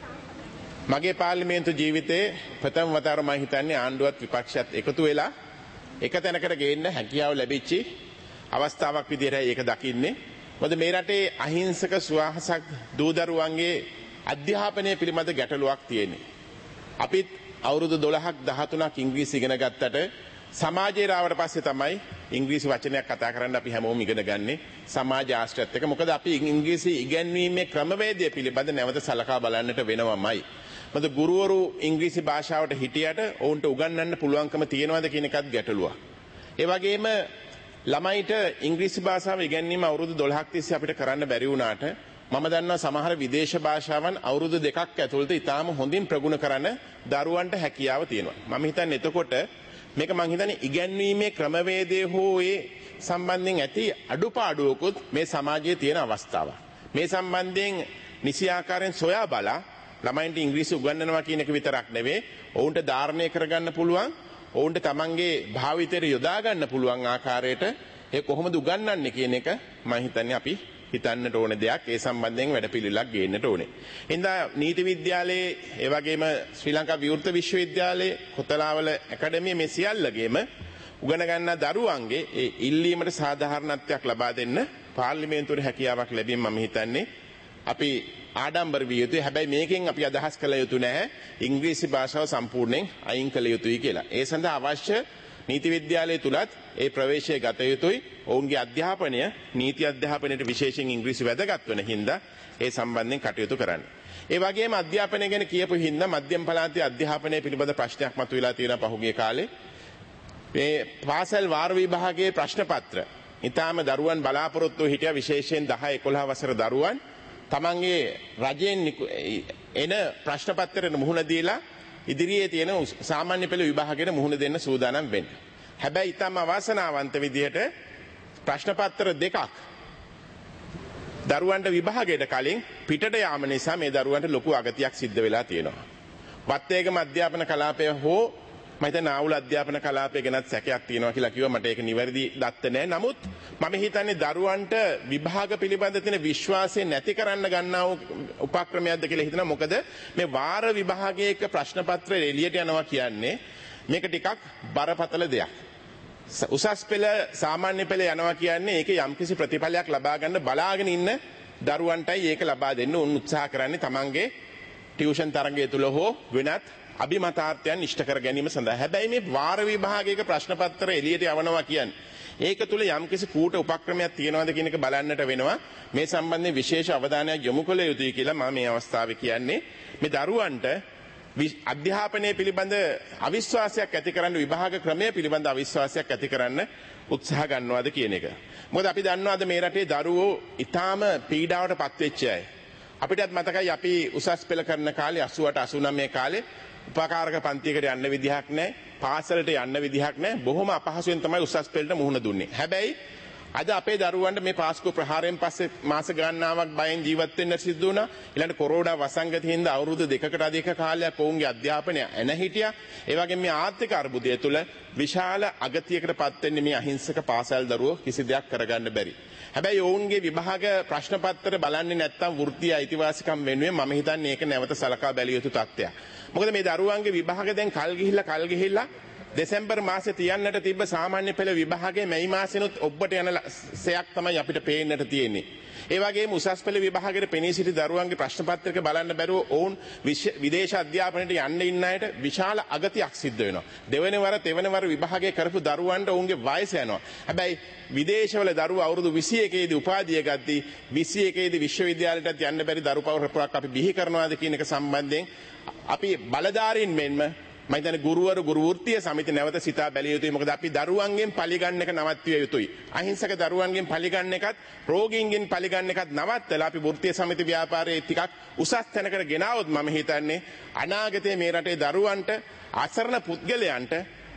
මගේ පාර්ලිමේන්තු ජීවිතයේ ප්‍රථම වතාවර මම හිතන්නේ ආණ්ඩුවත් විපක්ෂයත් එකතු වෙලා එක තැනකට ගේන්න හැකියාව ලැබිච්ච අවස්ථාවක් විදිහටයි ඒක දකින්නේ. මොකද මේ රටේ අහිංසක සුවහසක් දූ දරුවන්ගේ අධ්‍යාපනය පිළිබඳ ගැටලුවක් තියෙන්නේ. අපිත් අවුරුදු දොළහක් දහතුනක් ඉංග්‍රීසි ඉගෙන ගත්තට සමාජයේ ආවට පස්සේ තමයි ඉංග්‍රීසි වචනයක් කතා කරන්න අපි හැමෝම ඉගෙන ගන්නේ සමාජ ආශ්‍රයත් එක්ක. මොකද අපි ඉංග්‍රීසි ඉගෙනීමේ ක්‍රමවේදය පිළිබඳ නැවත සලකා බලන්නට වෙනවමයි. මොකද ගුරුවරු ඉංග්‍රීසි භාෂාවට හිටියට ඔවුන්ට උගන්වන්න පුළුවන්කම තියෙනවද කියන එකත් ගැටලුවක්. ඒ වගේම ළමයිට ඉංග්‍රීසි භාෂාව ඉගෙනීම අවුරුදු දොළහක් තිස්සේ අපිට කරන්න බැරි වුණාට මම දන්නවා සමහර විදේශ භාෂාවන් අවුරුදු දෙකක් ඇතුළත ඉතාම හොඳින් ප්‍රගුණ කරන්න දරුවන්ට හැකියාව තියෙනවා. මම හිතන්නේ එතකොට මේක මම හිතන්නේ ඉගෙනීමේ ක්‍රමවේදයේ හෝ ඒ සම්බන්ධයෙන් ඇති අඩුපාඩුවකුත් මේ සමාජයේ තියෙන අවස්ථාවක්. මේ සම්බන්ධයෙන් නිසි ආකාරයෙන් සොයා බලා ළමයින්ට ඉංග්‍රීසි උගන්වනවා කියන එක විතරක් නෙවෙයි ඔවුන්ට ධාරණය කරගන්න පුළුවන් ඔවුන්ට තමන්ගේ භාවිතයට යොදා ගන්න පුළුවන් ආකාරයට ඒ කොහොමද උගන්වන්නේ කියන එක මම හිතන්නේ අපි හිතන්නට ඕන දෙයක්. ඒ සම්බන්ධයෙන් වැඩපිළිවෙලක් ගේන්නට ඕනේ. හින්දා නීති විද්‍යාලයේ ඒ වගේම ශ්‍රී ලංකා විවෘත විශ්වවිද්‍යාලයේ කොතලාවල ඇකඩමිය මේ සියල්ලගේම උගන ගන්නා දරුවන්ගේ ඒ ඉල්ලීමට සාධාරණත්වයක් ලබා දෙන්න පාර්ලිමේන්තුවේ හැකියාවක් ලැබීම මම හිතන්නේ අපි ආඩම්බර විය යුතුයි. හැබැයි මේකෙන් අපි අදහස් කළ යුතු නැහැ ඉංග්‍රීසි භාෂාව සම්පූර්ණයෙන් අයින් කළ යුතුයි කියලා. ඒ සඳහා අවශ්‍ය නීති විද්‍යාලය තුලත් ඒ ප්‍රවේශය ගත යුතුයි. ඔවුන්ගේ අධ්‍යාපනය නීති අධ්‍යාපනයට විශේෂයෙන් ඉංග්‍රීසි වැදගත් වෙන හින්දා ඒ සම්බන්ධයෙන් කටයුතු කරන්න. ඒ වගේම අධ්‍යාපනය ගැන කියපු හින්දා මධ්‍යම පළාතේ අධ්‍යාපනය පිළිබඳ ප්‍රශ්නයක් මතුවලා තියෙනවා පහුගිය කාලේ. මේ පාසල් වාර විභාගයේ ප්‍රශ්න පත්‍ර ඊටාම දරුවන් බලාපොරොත්තු හිටියා විශේෂයෙන් දහ එකොළහ වසර දරුවන් තමන්ගේ රජයෙන් එන ප්‍රශ්න පත්‍රයට මුහුණ දීලා ඉදිරියේ තියෙන සාමාන්‍ය පෙළ විභාගයට මුහුණ දෙන්න සූදානම් වෙන්න. හැබැයි ඊටාම අවාසනාවන්ත විදිහට ප්‍රශ්න පත්‍ර දෙකක් දරුවන්ට විභාගයට කලින් පිටට යාම නිසා මේ දරුවන්ට ලොකු අගතියක් සිද්ධ වෙලා තියෙනවා. වත්තේගම අධ්‍යාපන කලාපය හෝ මම හිතන්නේ නාවුල අධ්‍යාපන කලාපය ගැනත් සැකයක් තියෙනවා කියලා කිව්වා. මට ඒක නිවැරදි දත්ත නැහැ. නමුත් මම හිතන්නේ දරුවන්ට විභාග පිළිබඳ තියෙන විශ්වාසය නැති කරන්න ගන්නා වූ උපක්‍රමයක්ද කියලා හිතනවා. මොකද මේ වාර විභාගයක ප්‍රශ්න පත්‍රය එළියට යනවා කියන්නේ මේක ටිකක් බරපතල දෙයක්. උසස් පෙළ සාමාන්‍ය පෙළ යනවා කියන්නේ ඒකේ යම්කිසි ප්‍රතිඵලයක් ලබා ගන්න බලාගෙන ඉන්න දරුවන්ටයි ඒක ලබා දෙන්න උන් උත්සාහ කරන්නේ තමන්ගේ ටියුෂන් තරඟය තුල හෝ වෙනත් අභිමතාර්ථයන් ඉෂ්ට කර ගැනීම සඳහා. හැබැයි මේ වාර විභාගයක ප්‍රශ්න පත්‍ර එළියට යවනවා කියන්නේ ඒක තුල යම්කිසි කූට උපක්‍රමයක් තියනවාද කියන එක බලන්නට වෙනවා. මේ සම්බන්ධයෙන් විශේෂ අවධානයක් යොමු කළ යුතුයි කියලා මම මේ අවස්ථාවේ කියන්නේ. මේ දරුවන්ට අධ්‍යාපනය පිළිබඳ අවිශ්වාසයක් ඇති කරන්න විභාග ක්‍රමය පිළිබඳ අවිශ්වාසයක් ඇති කරන්න උත්සාහ ගන්නවාද කියන එක. මොකද අපි දන්නවාද මේ රටේ දරුවෝ ඊටාම පීඩාවට පත්වෙච්ච අය. අපිටත් මතකයි අපි උසස් පෙළ කරන කාලේ අසූ අට අසූ නවය කාලේ උපකාරක පන්තියකට යන්න විදිහක් නැහැ, පාසලට යන්න විදිහක් නැහැ. බොහොම අපහසුයෙන් තමයි උසස් පෙළට මුහුණ දුන්නේ. හැබැයි අද අපේ දරුවන්ට මේ පාස්කු ප්‍රහාරයෙන් පස්සේ මාස ගණනාවක් බයෙන් ජීවත් වෙන්න සිද්ධ වුණා. ඊළඟ කොරෝනා වසංගතයෙන් හින්දා අවුරුදු දෙකකට අධික කාලයක් ඔවුන්ගේ අධ්‍යාපනය එන හිටියා. ඒ වගේම මේ ආර්ථික අර්බුදය තුළ විශාල අගතියකට පත් වෙන්නේ මේ අහිංසක පාසල් දරුවෝ කිසි දෙයක් කරගන්න බැරි. හැබැයි ඔවුන්ගේ විභාග ප්‍රශ්න පත්‍ර බලන්නේ නැත්නම් වෘත්තීය අයිතිවාසිකම් වෙනුවෙන් මම හිතන්නේ ඒක නැවත සලකා බැලිය යුතු තත්ත්වයක්. මොකද මේ දරුවන්ගේ විභාග දැන් කල් ගිහිල්ලා කල් ගිහිල්ලා දෙසැම්බර් මාසේ තියන්නට තිබ්බ සාමාන්‍ය පෙළ විභාගයේ මැයි මාසෙනුත් ඔබට යන සයක් තමයි අපිට පේන්නට තියෙන්නේ. ඒ වගේම උසස් පෙළ විභාගයේ පෙනී සිටි දරුවන්ගේ ප්‍රශ්න පත්‍රක බලන්න බැරුව ඔවුන් විදේශ අධ්‍යාපනයට යන්න ඉන්න අයට විශාල අගතියක් සිද්ධ වෙනවා. දෙවෙනි වර තෙවෙනි වර විභාගයේ කරපු දරුවන්ට ඔවුන්ගේ වයස යනවා. හැබැයි විදේශවල දරුවෝ අවුරුදු විසි එකේදී උපාධිය ගද්දී විසි එකේදී විශ්වවිද්‍යාලයටත් යන්න බැරි දරු පවුරක් අපි බිහි කරනවාද කියන එක සම්බන්ධයෙන් අපි බලධාරීන් මෙන්ම මම හිතන්නේ ගුරුවරු ගුරු වෘත්තීය සමිති නැවත සිතා බැලිය යුතුයි. මොකද අපි දරුවන්ගෙන් පරිගන්න එක නවත්විය යුතුයි. අහිංසක දරුවන්ගෙන් පරිගන්න එකත් රෝගීන්ගෙන් පරිගන්න එකත් නවත්තලා අපි වෘත්තීය සමිති ව්‍යාපාරයේ ටිකක් උසස් තැනකට ගෙනාවොත් මම හිතන්නේ අනාගතයේ මේ රටේ දරුවන්ට අසරණ පුද්ගලයන්ට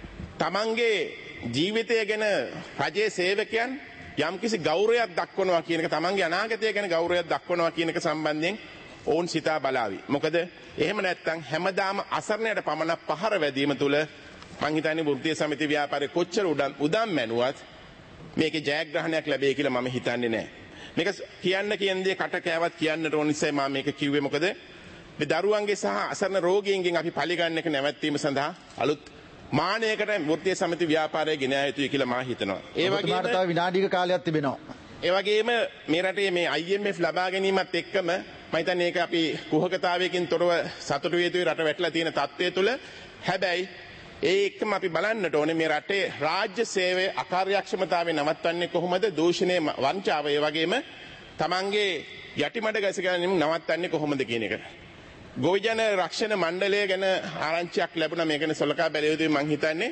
තමන්ගේ ජීවිතය ගැන රජයේ සේවකයන් යම්කිසි ගෞරවයක් දක්වනවා කියන එක, තමන්ගේ අනාගතය ගැන ගෞරවයක් දක්වනවා කියන එක සම්බන්ධයෙන් ඔවුන් සිතා බලාවි. මොකද එහෙම නැත්නම් හැමදාම අසරණයට පමණ පහර වැදීම තුළ මං හිතන්නේ වෘත්තීය සමිති ව්‍යාපාරේ කොච්චර උඩම් උදම් මැනුවත් මේකේ ජයග්‍රහණයක් ලැබෙයි කියලා මම හිතන්නේ නැහැ. මේක කියන්න කියන දේ කට කෑවත් කියන්නට ඕන නිසා මම මේක කිව්වේ. මොකද මේ දරුවන්ගේ සහ අසරණ රෝගීන්ගෙන් අපි පරිගන්න එක නැවැත්වීම සඳහා අලුත් මානයකට වෘත්තීය සමිති ව්‍යාපාරය ගෙන ආ යුතුයි කියලා මම හිතනවා. ඒ වගේම තව විනාඩික කාලයක් තිබෙනවා. ඒ වගේම මේ රටේ මේ I M F ලබා ගැනීමත් එක්කම මම හිතන්නේ ඒක අපි කුහකතාවයකින් තොරව සතුටු විය යුතුයි රට වැටලා තියෙන තත්ත්වය තුළ. හැබැයි ඒ එක්කම අපි බලන්නට ඕනේ මේ රටේ රාජ්‍ය සේවයේ අකාර්යක්ෂමතාවය නවත්වන්නේ කොහොමද? දූෂණය, වංචාව, ඒ වගේම තමන්ගේ යටිමඩ ගැස ගැනීම නවත්වන්නේ කොහොමද කියන එක. ගොවිජන රක්ෂණ මණ්ඩලය ගැන ආරංචියක් ලැබුණා. මේක ගැන සලකා බැලිය යුතුයි මම හිතන්නේ.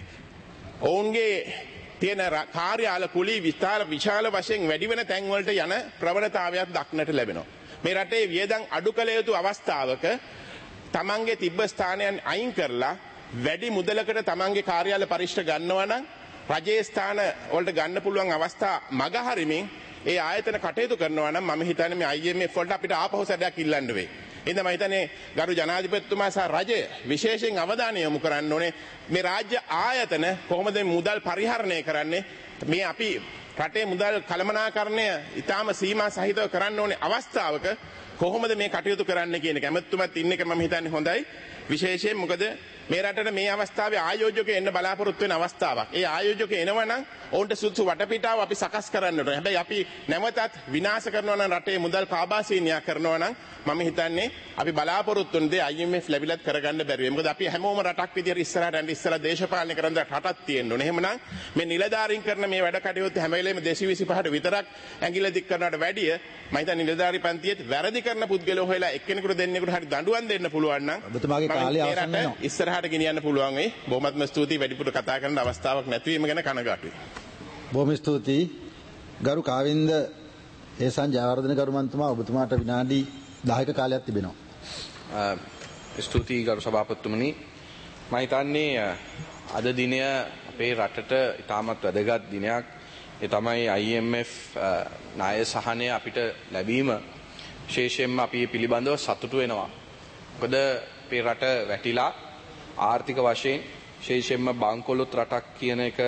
ඔවුන්ගේ තියෙන කාර්යාල කුලී විස්තර විශාල වශයෙන් වැඩි වෙන තැන් වලට යන ප්‍රවණතාවයක් දක්නට ලැබෙනවා. මේ රටේ වියදම් අඩු කළ යුතු අවස්ථාවක තමන්ගේ තිබ්බ ස්ථානයන් අයින් කරලා වැඩි මුදලකට තමන්ගේ කාර්යාල පරිශ්‍ර ගන්නවා නම් රජයේ ස්ථාන වලට ගන්න පුළුවන් අවස්ථා මග හරිමින් ඒ ආයතන කටයුතු කරනවා නම් මම හිතන්නේ මේ I M F වලට අපිට ආපහු සැරයක් ඉල්ලන්න වෙයි. එහෙනම් මම හිතන්නේ ගරු ජනාධිපතිතුමා සහ රජය විශේෂයෙන් අවධානය යොමු කරන්න ඕනේ මේ රාජ්‍ය ආයතන කොහොමද මුදල් පරිහරණය කරන්නේ. මේ අපි රටේ මුදල් කළමනාකරණය ඉතාම සීමා සහිතව කරන්න ඕනේ අවස්ථාවක කොහොමද මේ කටයුතු කරන්න කියන එක. ඇමතුමත් ඉන්න එක මම හිතන්නේ හොඳයි. විශේෂයෙන් මොකද මේ රටට මේ අවස්ථාවේ ආයෝජක එන්න බලාපොරොත්තු වෙන අවස්ථාවක්. ඒ ආයෝජක එනවා නම් ඔවුන්ට සුදුසු වටපිටාව අපි සකස් කරන්න ඕනේ. හැබැයි අපි නැවතත් විනාශ කරනවා නම් රටේ මුදල් කාබාසීනියා කරනවා නම් මම හිතන්නේ අපි බලාපොරොත්තු වෙන දේ I M F ලැබිලත් කරගන්න බැරි වෙයි. මොකද අපි හැමෝම රටක් විදියට ඉස්සරහට යන්න ඉස්සරහ දේශපාලනය කරන්න රටක් තියෙන්න ඕනේ. එහෙමනම් මේ නිලධාරීන් කරන මේ වැඩ කටයුතු හැම වෙලේම දෙසිය විසිපහට විතරක් ඇඟිල්ල දික් කරනවට වැඩිය මම හිතන්නේ නිලධාරී පන්තියේ වැරදි කරන පුද්ගලයෝ හොයලා එක්කෙනෙකුට දෙන්නෙකුට හරි දඬුවම් දෙන්න පුළුවන් නම් ඔබතුමාගේ කාලය අවසන් වෙනවා. ඉස්සරහට ගෙනියන්න පුළුවන් වෙයි. බොහොමත්ම ස්තුතියි. වැඩිපුර කතා කරන්න අවස්ථාවක් නැතිවීම ගැන කනගාටුයි. බොහොම ස්තුතියි. ගරු කාවින්ද ඒසන් ජයවර්ධන ගරු මන්තුමා ඔබතුමාට විනාඩි දහයක කාලයක් තිබෙනවා. ස්තුතියි ගරු සභාපතිතුමනි. මම හිතන්නේ අද දිනය අපේ රටට ඉතාමත් වැදගත් දිනයක්. ඒ තමයි I M F ණය සහනය අපිට ලැබීම. විශේෂයෙන්ම අපි මේ පිළිබඳව සතුටු වෙනවා. මොකද අපේ රට වැටිලා ආර්ථික වශයෙන් විශේෂයෙන්ම බංකොලොත් රටක් කියන එක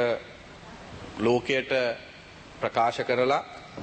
ලෝකයට ප්‍රකාශ කරලා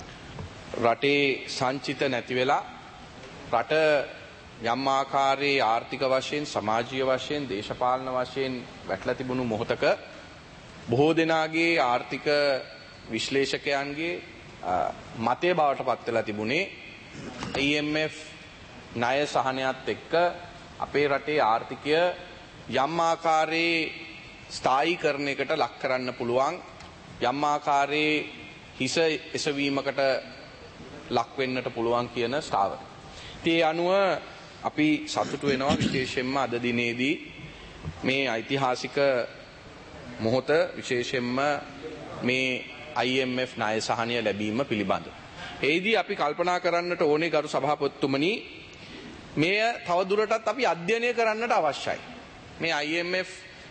රටේ සංචිත නැති වෙලා රට යම් ආකාරයේ ආර්ථික වශයෙන් සමාජීය වශයෙන් දේශපාලන වශයෙන් වැටලා තිබුණු මොහොතක බොහෝ දෙනාගේ ආර්ථික විශ්ලේෂකයන්ගේ මතය බවට පත් වෙලා තිබුණේ I M F ණය සහනයත් එක්ක අපේ රටේ ආර්ථිකය යම් ආකාරයේ ස්ථායීකරණයකට ලක් කරන්න පුළුවන් යම් ආකාරයේ හිස එසවීමකට ලක් වෙන්නට පුළුවන් කියන ස්ථාවර. ඒ අනුව අපි සතුටු වෙනවා විශේෂයෙන්ම අද දිනේදී මේ ඓතිහාසික මොහොත විශේෂයෙන්ම මේ I M F ණය සහනය ලැබීම පිළිබඳ. එෙහිදී අපි කල්පනා කරන්නට ඕනේ ගරු සභාපතිතුමනි මෙය තවදුරටත් අපි අධ්‍යයනය කරන්නට අවශ්‍යයි. මේ I M F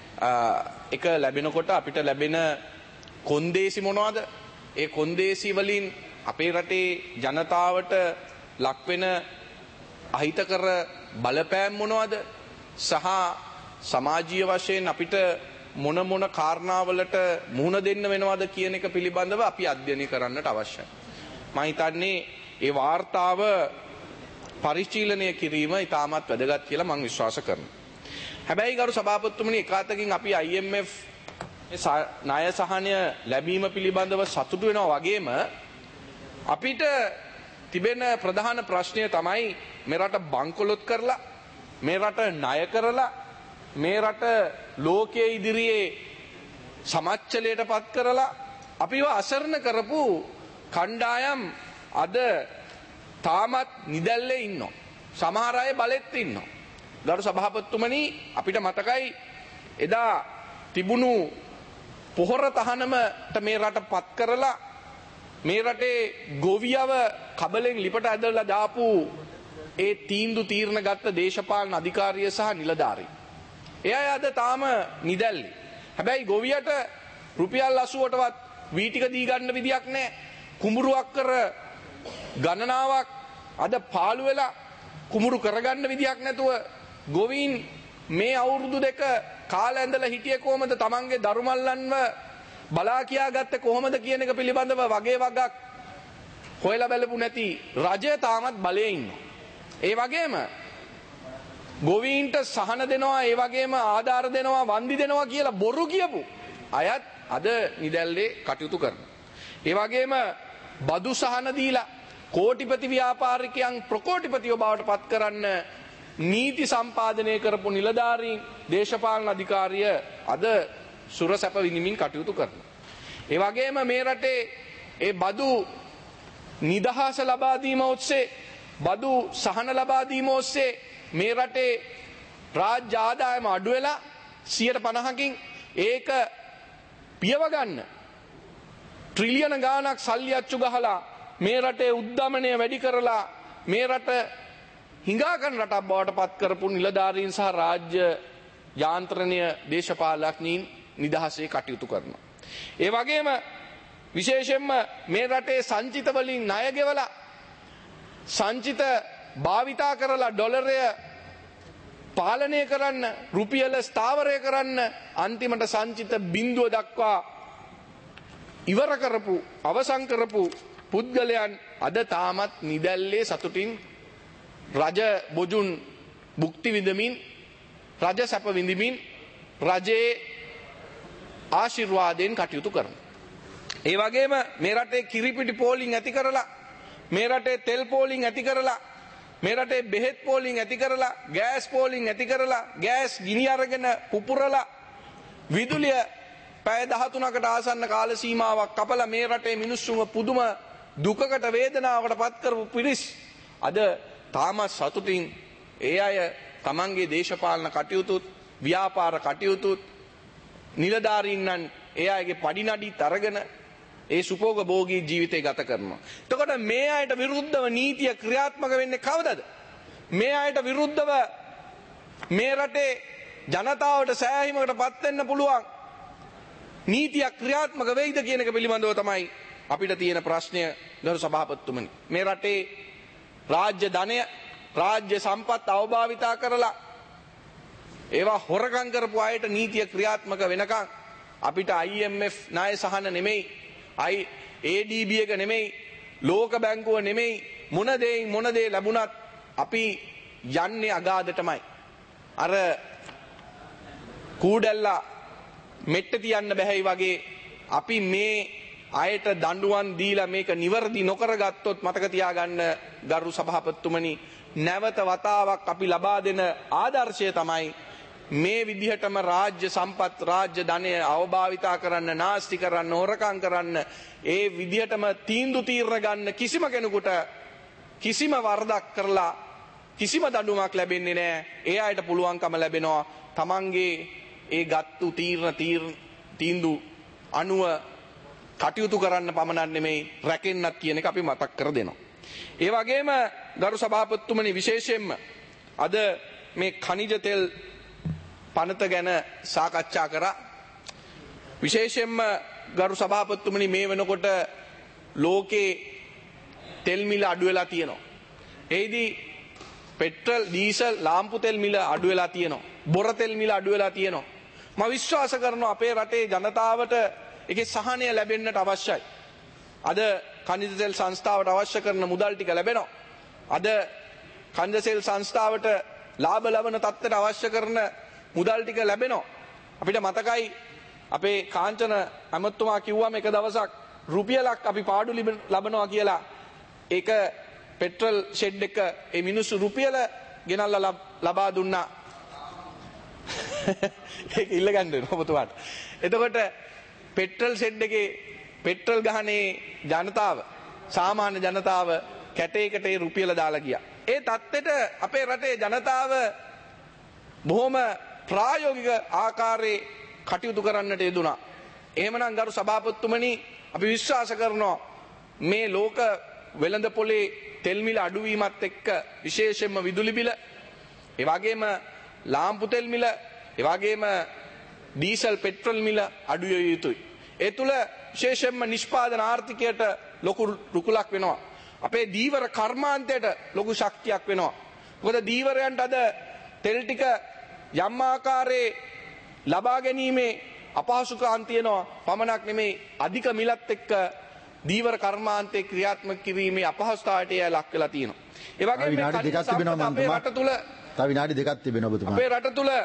එක ලැබෙනකොට අපිට ලැබෙන කොන්දේසි මොනවද? ඒ කොන්දේසි වලින් අපේ රටේ ජනතාවට ලක්වෙන අහිතකර බලපෑම් මොනවද? සහ සමාජීය වශයෙන් අපිට මොන මොන කාරණාවලට මුහුණ දෙන්න වෙනවද කියන එක පිළිබඳව අපි අධ්‍යයනය කරන්නට අවශ්‍යයි. මම හිතන්නේ ඒ වාර්තාව පරිශීලනය කිරීම ඉතාමත් වැදගත් කියලා මම විශ්වාස කරනවා. හැබැයි ගරු සභාපතිතුමනි එකාතකින් අපි I M F ණය සහනය ලැබීම පිළිබඳව සතුටු වෙනවා වගේම අපිට තිබෙන ප්‍රධාන ප්‍රශ්නය තමයි මේ රට බංකොලොත් කරලා මේ රට ණය කරලා මේ රට ලෝකයේ ඉදිරියේ සමච්චලයට පත් කරලා අපිව අසරණ කරපු කණ්ඩායම් අද තාමත් නිදැල්ලේ ඉන්නවා. සමහර අය බලෙත් ඉන්නවා. ගරු සභාපතිතුමනි අපිට මතකයි එදා තිබුණු පොහොර තහනමට මේ රට පත් කරලා මේ රටේ ගොවියව කබලෙන් ලිපට ඇදලා දාපු ඒ තීන්දු තීරණ ගත්ත දේශපාලන අධිකාරිය සහ නිලධාරී. එයා අද තාම නිදැල්ලේ. හැබැයි ගොවියට රුපියල් අසූවටවත් වී ටික දී ගන්න විදියක් නැහැ. කුඹුරුවක් කර ගණනාවක් අද පාළු වෙලා කුඹුරු කරගන්න විදියක් නැතුව ගොවීන් මේ අවුරුදු දෙක කාල ඇඳලා හිටියේ කොහමද? තමන්ගේ දරුමල්ලන්ව බලා කියා ගත්තේ කොහොමද කියන එක පිළිබඳව වගේ වගක් හොයලා බලපු නැති රජය තාමත් බලයේ ඉන්නවා. ඒ වගේම ගොවීන්ට සහන දෙනවා, ඒ වගේම ආධාර දෙනවා, වන්දි දෙනවා කියලා බොරු කියපු අයත් අද නිදැල්ලේ කටයුතු කරනවා. ඒ වගේම බදු සහන දීලා කෝටිපති ව්‍යාපාරිකයන් ප්‍රකෝටිපතිව බවට පත් කරන්න නීති සම්පාදනය කරපු නිලධාරීන් දේශපාලන අධිකාරිය අද සුරසැප විඳිමින් කටයුතු කරනවා. ඒ වගේම මේ රටේ ඒ බදු නිදහස ලබා දීම ඔස්සේ බදු සහන ලබා දීම ඔස්සේ මේ රටේ රාජ්‍ය ආදායම අඩු වෙලා සියයට පනහකින් ඒක පියව ගන්න ට්‍රිලියන ගාණක් සල්ලි අච්චු ගහලා මේ රටේ උද්දමනය වැඩි කරලා මේ රට හිඟාකන් රටක් බවට පත් කරපු නිලධාරීන් සහ රාජ්‍ය යාන්ත්‍රණය දේශපාලඥයින් නිදහසේ කටයුතු කරනවා. ඒ වගේම විශේෂයෙන්ම මේ රටේ සංචිත වලින් ණය ගෙවලා සංචිත භාවිතා කරලා ඩොලරය පාලනය කරන්න රුපියල ස්ථාවරය කරන්න අන්තිමට සංචිත බිඳුව දක්වා ඉවර කරපු අවසන් කරපු පුද්ගලයන් අද තාමත් නිදැල්ලේ සතුටින් රජ බොජුන් භුක්ති විඳමින් රජ සැප විඳිමින් රජයේ ආශිර්වාදයෙන් කටයුතු කරනවා. ඒ වගේම මේ රටේ කිරිපිටි පෝලිං ඇති කරලා මේ රටේ තෙල් පෝලිං ඇති කරලා මේ රටේ බෙහෙත් පෝලිං ඇති කරලා ගෑස් පෝලිං ඇති කරලා ගෑස් ගිනි අරගෙන පුපුරලා විදුලිය පැය දහතුනකට ආසන්න කාල සීමාවක් කපලා මේ රටේ මිනිස්සුන්ව පුදුම දුකකට වේදනාවකට පත් කරපු පිරිස් අද තාමත් සතුටින් ඒ අය තමන්ගේ දේශපාලන කටයුතුත් ව්‍යාපාර කටයුතුත් නිලධාරීන් නම් ඒ අයගේ පඩිනඩිත් අරගෙන ඒ සුපෝග භෝගී ජීවිතය ගත කරනවා. එතකොට මේ අයට විරුද්ධව නීතිය ක්‍රියාත්මක වෙන්නේ කවදද? මේ අයට විරුද්ධව මේ රටේ ජනතාවට සෑහීමකට පත් වෙන්න පුළුවන් නීතියක් ක්‍රියාත්මක වෙයිද කියන එක පිළිබඳව තමයි අපිට තියෙන ප්‍රශ්නය ගරු සභාපතිතුමනි. මේ රටේ රාජ්‍ය ධනය රාජ්‍ය සම්පත් අවභාවිතා කරලා ඒවා හොරකම් කරපු අයට නීතිය ක්‍රියාත්මක වෙනකන් අපිට I M F ණය සහන නෙමෙයි I A D B එක නෙමෙයි ලෝක බැංකුව නෙමෙයි මොන දෙයින් මොන දේ ලැබුණත් අපි යන්නේ අගාධටමයි. අර කූඩැල්ලා මෙට්ට තියන්න බැහැයි වගේ අපි මේ අයට දඬුවම් දීලා මේක නිවැරදි නොකරගත්තොත් මතක තියාගන්න ගරු සභාපතිතුමනි නැවත වතාවක් අපි ලබා දෙන ආදර්ශය තමයි මේ විදිහටම රාජ්‍ය සම්පත් රාජ්‍ය ධනය අවභාවිතා කරන්න නාස්ති කරන්න හොරකම් කරන්න ඒ විදිහටම තීන්දුව තීරණ ගන්න කිසිම කෙනෙකුට කිසිම වරදක් කරලා කිසිම දඬුවමක් ලැබෙන්නේ නැහැ. ඒ අයට පුළුවන්කම ලැබෙනවා තමන්ගේ ඒ ගත්තු තීරණ තීන්දුව අනුව කටයුතු කරන්න පමණක් නෙමෙයි රැකෙන්නත් කියන එක අපි මතක් කර දෙනවා. ඒ වගේම ගරු සභාපතිතුමනි විශේෂයෙන්ම අද මේ ඛනිජ තෙල් පනත ගැන සාකච්ඡා කරා. විශේෂයෙන්ම ගරු සභාපතිතුමනි මේ වෙනකොට ලෝකේ තෙල් මිල අඩු වෙලා තියෙනවා. එෙහිදී පෙට්‍රල් ඩීසල් ලාම්පු තෙල් මිල අඩු වෙලා තියෙනවා. බොර තෙල් මිල අඩු වෙලා තියෙනවා. මම විශ්වාස කරනවා අපේ රටේ ජනතාවට ඒකේ සහනය ලැබෙන්නට අවශ්‍යයි. අද ඛනිජ තෙල් සංස්ථාවට අවශ්‍ය කරන මුදල් ටික ලැබෙනවා. අද ඛනිජ තෙල් සංස්ථාවට ලාභ ලබන තත්ත්වයට අවශ්‍ය කරන මුදල් ටික ලැබෙනවා. අපිට මතකයි අපේ කාංචන ඇමතුමා කිව්වම එක දවසක් රුපියලක් අපි පාඩු ලබනවා කියලා. ඒක පෙට්‍රල් ෂෙඩ් එක ඒ මිනිස්සු රුපියල ගෙනල්ලා ලබා දුන්නා. ඒක ඉල්ලගන්න වෙනවා ඔබතුමාට. එතකොට පෙට්‍රල් ෂෙඩ් එකේ පෙට්‍රල් ගහනේ ජනතාව සාමාන්‍ය ජනතාව කැටේකට ඒ රුපියල දාලා ගියා. ඒ தත්ත්වෙට අපේ රටේ ජනතාව බොහොම ප්‍රායෝගික ආකාරයේ කටයුතු කරන්නට යෙදුණා. එහෙමනම් ගරු සභාපතිතුමනි අපි විශ්වාස කරනවා මේ ලෝක වෙළඳ පොලේ තෙල් මිල අඩුවීමත් එක්ක විශේෂයෙන්ම විදුලි බිල ඒ වගේම ලාම්පු තෙල් මිල ඒ වගේම ඩීසල් පෙට්‍රල් මිල අඩු විය යුතුයි. ඒ තුල විශේෂයෙන්ම නිෂ්පාදන ආර්ථිකයට ලොකු රුකුලක් වෙනවා. අපේ දීවර කර්මාන්තයට ලොකු ශක්තියක් වෙනවා. මොකද දීවරයන්ට අද තෙල් ටික යම් ආකාරයේ ලබා ගැනීමේ අපහසුකම් තියෙනවා. පමණක් නෙමේ අධික මිලත් එක්ක දීවර කර්මාන්තයේ ක්‍රියාත්මක කිරීමේ අපහසුතාවයට ලක් වෙලා තියෙනවා. ඒ වගේම විනාඩි දෙකක් තිබෙනවා මම අපේ රට තුල තව විනාඩි දෙකක් තිබෙනවා ඔබතුමා. අපේ රට තුල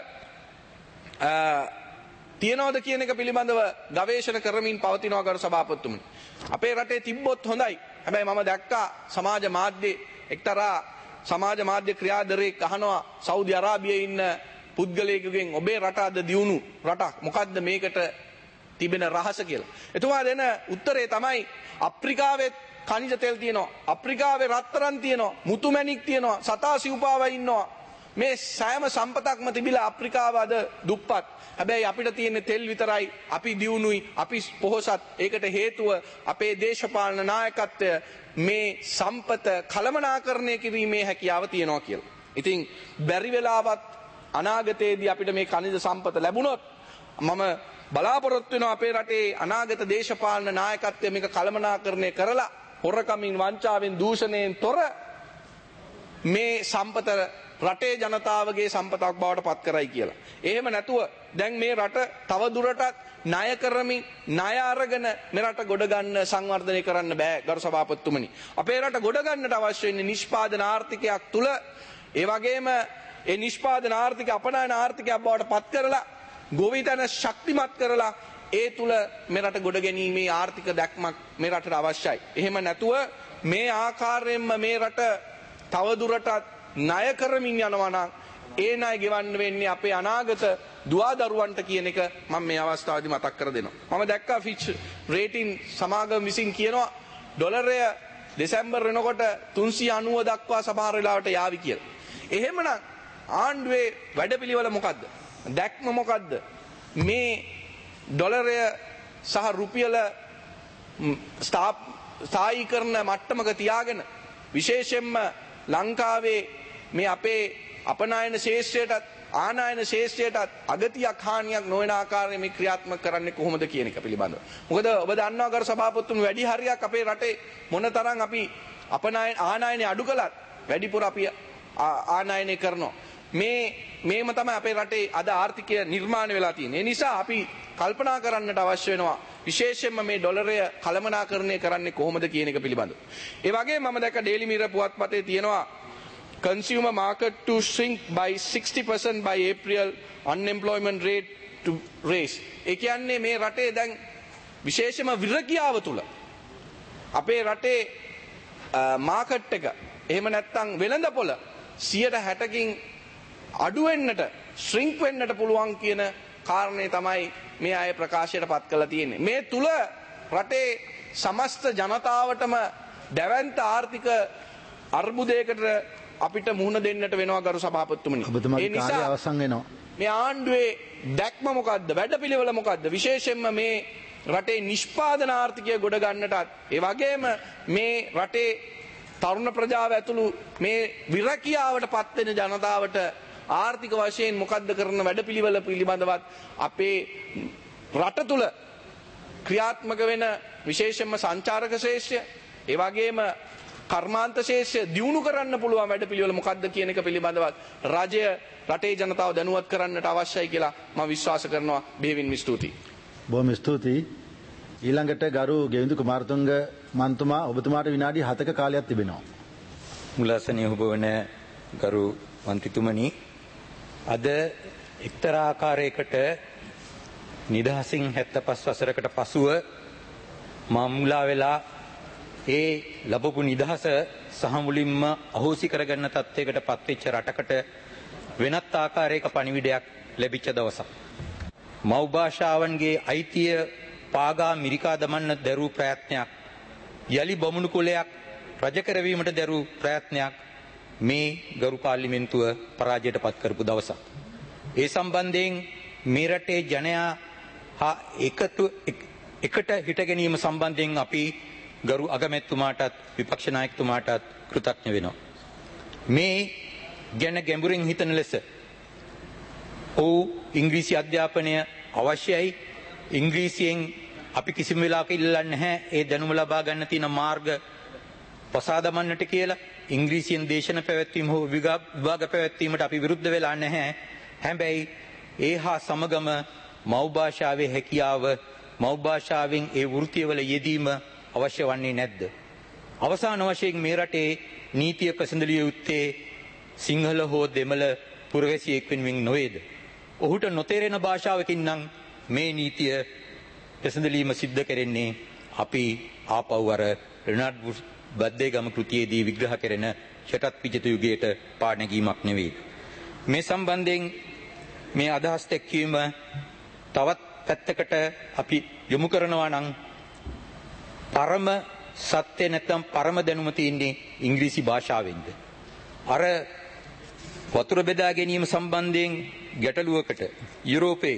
තියනවාද කියන එක පිළිබඳව ගවේෂණ කරමින් පවතිනවා ගරු සභාපතිතුමනි. අපේ රටේ තිබ්බොත් හොඳයි. හැබැයි මම දැක්කා සමාජ මාධ්‍යයේ එක්තරා සමාජ මාධ්‍ය ක්‍රියාදරයෙක් අහනවා සෞදි අරාබියේ ඉන්න පුද්ගලයෙකුගෙන් ඔබේ රට අද දියුණු රටක් මොකද්ද මේකට තිබෙන රහස කියලා. එතුමා දෙන උත්තරේ තමයි අප්‍රිකාවේ ඛනිජ තෙල් තියෙනවා. අප්‍රිකාවේ රත්තරන් තියෙනවා. මුතු මැණික් තියෙනවා. සතා සිව්පාව ඉන්නවා. මේ සෑම සම්පතක්ම තිබිලා අප්‍රිකාව අද දුප්පත්. හැබැයි අපිට තියෙන තෙල් විතරයි. අපි දියුණුයි. අපි පොහොසත්. ඒකට හේතුව අපේ දේශපාලන නායකත්වය මේ සම්පත කළමනාකරණය කිරීමේ හැකියාව තියෙනවා කියලා. ඉතින් බැරි වෙලාවත් අනාගතයේදී අපිට මේ ඛනිජ සම්පත ලැබුණොත් මම බලාපොරොත්තු වෙනවා අපේ රටේ අනාගත දේශපාලන නායකත්වය මේක කළමනාකරණය කරලා හොරකමින් වංචාවෙන් දූෂණයෙන් තොර මේ සම්පත රටේ ජනතාවගේ සම්පතක් බවට පත් කරයි කියලා. එහෙම නැතුව දැන් මේ රට තව දුරටත් ණය කරමින් ණය අරගෙන මේ රට ගොඩ ගන්න සංවර්ධනය කරන්න බෑ ගරු සභාපතිතුමනි. අපේ රට ගොඩ ගන්නට අවශ්‍ය වෙන්නේ නිෂ්පාදන ආර්ථිකයක් තුල ඒ වගේම ඒ නිෂ්පාදන ආර්ථික අපනයන ආර්ථිකයක් බවට පත් කරලා ගොවිතැන ශක්තිමත් කරලා ඒ තුල මේ රට ගොඩ ගැනීමේ ආර්ථික දැක්මක් මේ රටට අවශ්‍යයි. එහෙම නැතුව මේ ආකාරයෙන්ම මේ රට තව දුරටත් ණය කරමින් යනවා නම් ඒ ණය ගෙවන්න වෙන්නේ අපේ අනාගත දුවදරුවන්ට කියන එක මම මේ අවස්ථාවේදී මතක් කර දෙනවා. මම දැක්කා ෆිච් රේටින් සමාගම විසින් කියනවා ඩොලරය දෙසැම්බර් වෙනකොට තුන්සිය අනූව දක්වා සමහර වෙලාවට යාවි කියලා. එහෙමනම් ආණ්ඩුවේ වැඩපිළිවෙල මොකද්ද? දැක්ම මොකද්ද? මේ ඩොලරය සහ රුපියල ස්ථායී කරන මට්ටමක තියාගෙන විශේෂයෙන්ම ලංකාවේ මේ අපේ අපනායන ශේෂ්ත්‍රයටත් ආනායන ශේෂ්ත්‍රයටත් අගතියක් හානියක් නොවන ආකාරයෙන් මේ ක්‍රියාත්මක කරන්නේ කොහොමද කියන එක පිළිබඳව. මොකද ඔබ දන්නවා ගරු සභාපතිතුමනි වැඩි හරියක් අපේ රටේ මොනතරම් අපි අපනායන ආනායනය අඩු කළත් වැඩිපුර අපි ආනායනය කරනවා. මේ මේම තමයි අපේ රටේ අද ආර්ථිකය නිර්මාණය වෙලා තියෙන්නේ. ඒ නිසා අපි කල්පනා කරන්නට අවශ්‍ය වෙනවා විශේෂයෙන්ම මේ ඩොලරය කළමනාකරණය කරන්නේ කොහොමද කියන එක පිළිබඳව. ඒ වගේම මම දැක්ක ඩේලි මිරර් පුවත්පතේ තියෙනවා consumer market to shrink by sixty percent by April, unemployment rate to raise. ඒ කියන්නේ මේ රටේ දැන් විශේෂම විරකියාව තුල අපේ රටේ මාකට් එක එහෙම නැත්නම් වෙළඳපොළ සියයට හැටකින් අඩු වෙන්නට shrink වෙන්නට පුළුවන් කියන කාරණේ තමයි මේ අය ප්‍රකාශයට පත් කරලා තියෙන්නේ. මේ තුල රටේ සමස්ත ජනතාවටම දැවැන්ත ආර්ථික අර්බුදයකට අපිට මුහුණ දෙන්නට වෙනවා ගරු සභාපතිතුමනි. ඒ නිසා අවසන් වෙනවා. මේ ආණ්ඩුවේ දැක්ම මොකද්ද? වැඩපිළිවෙල මොකද්ද? විශේෂයෙන්ම මේ රටේ නිෂ්පාදන ආර්ථිකය ගොඩ ගන්නටත් ඒ වගේම මේ රටේ තරුණ ප්‍රජාව ඇතුළු මේ විරකියාවට පත් වෙන ජනතාවට ආර්ථික වශයෙන් මොකද්ද කරන වැඩපිළිවෙල පිළිබඳවත් අපේ රට තුල ක්‍රියාත්මක වෙන විශේෂයෙන්ම සංචාරක ශේෂ්ත්‍රය ඒ වගේම කර්මාන්ත ශේෂ්ත්‍රය දියුණු කරන්න පුළුවන් වැඩපිළිවෙල මොකද්ද කියන එක පිළිබඳවත් රජය රටේ ජනතාව දැනුවත් කරන්නට අවශ්‍යයි කියලා මම විශ්වාස කරනවා. බෙහෙවින්ම ස්තුතියි. බොහොම ස්තුතියි. ඊළඟට ගරු ගෙවිඳු කුමාරතුංග මන්තුමා ඔබතුමාට විනාඩි හතක කාලයක් තිබෙනවා. මුලාසනිය ඔබ වන ගරු මන්ත්‍රීතුමනි අද එක්තරා ආකාරයකට නිදහසින් හැත්තෑපස් වසරකට පසුව මා මුලා වෙලා ඒ ලැබපු නිදහස සහ මුලින්ම අහෝසි කරගන්න තත්ත්වයකට පත්වෙච්ච රටකට වෙනත් ආකාරයක පණිවිඩයක් ලැබිච්ච දවසක්. මව් භාෂාවන්ගේ අයිතිය පාගා මිරිකා දමන්න දැරූ ප්‍රයත්නයක් යලි බමුණු කුලයක් රජ කරවීමට දැරූ ප්‍රයත්නයක් මේ ගරු පාර්ලිමේන්තුව පරාජයට පත් කරපු දවසක්. ඒ සම්බන්ධයෙන් මේ රටේ ජනයා හා එකතු එකට හිට ගැනීම සම්බන්ධයෙන් අපි ගරු අගමැතිතුමාටත් විපක්ෂ නායකතුමාටත් කෘතඥ වෙනවා. මේ ගැන ගැඹුරින් හිතන ලෙස ඔව් ඉංග්‍රීසි අධ්‍යාපනය අවශ්‍යයි. ඉංග්‍රීසියෙන් අපි කිසිම වෙලාවක ඉල්ලන්නේ නැහැ ඒ දැනුම ලබා ගන්න තියෙන මාර්ග පසාදමන්නට කියලා. ඉංග්‍රීසියෙන් දේශන පැවැත්වීම හෝ විභාග පැවැත්වීමට අපි විරුද්ධ වෙලා නැහැ. හැබැයි ඒ හා සමගම මව් භාෂාවේ හැකියාව මව් භාෂාවෙන් ඒ වෘත්තියවල යෙදීම අවශ්‍ය වන්නේ නැද්ද? අවසාන වශයෙන් මේ රටේ නීතිය පසඳලිය යුත්තේ සිංහල හෝ දෙමළ පුරවැසියෙක් වෙනුවෙන් නොවේද? ඔහුට නොතේරෙන භාෂාවකින් නම් මේ නීතිය පසඳලීම සිද්ධ කරන්නේ අපි ආපහු අර රෙනාඩ් බද්දේගම කෘතියේදී විග්‍රහ කරන ෂටත් පිජිත යුගයට පාඩනැගීමක් නෙවෙයි. මේ සම්බන්ධයෙන් මේ අදහස් දැක්වීම තවත් පැත්තකට අපි යොමු කරනවා නම් පරම සත්‍ය නැත්නම් පරම දැනුම තියෙන්නේ ඉංග්‍රීසි භාෂාවෙන්ද? අර වතුර බෙදා ගැනීම සම්බන්ධයෙන් ගැටලුවකට යුරෝපයේ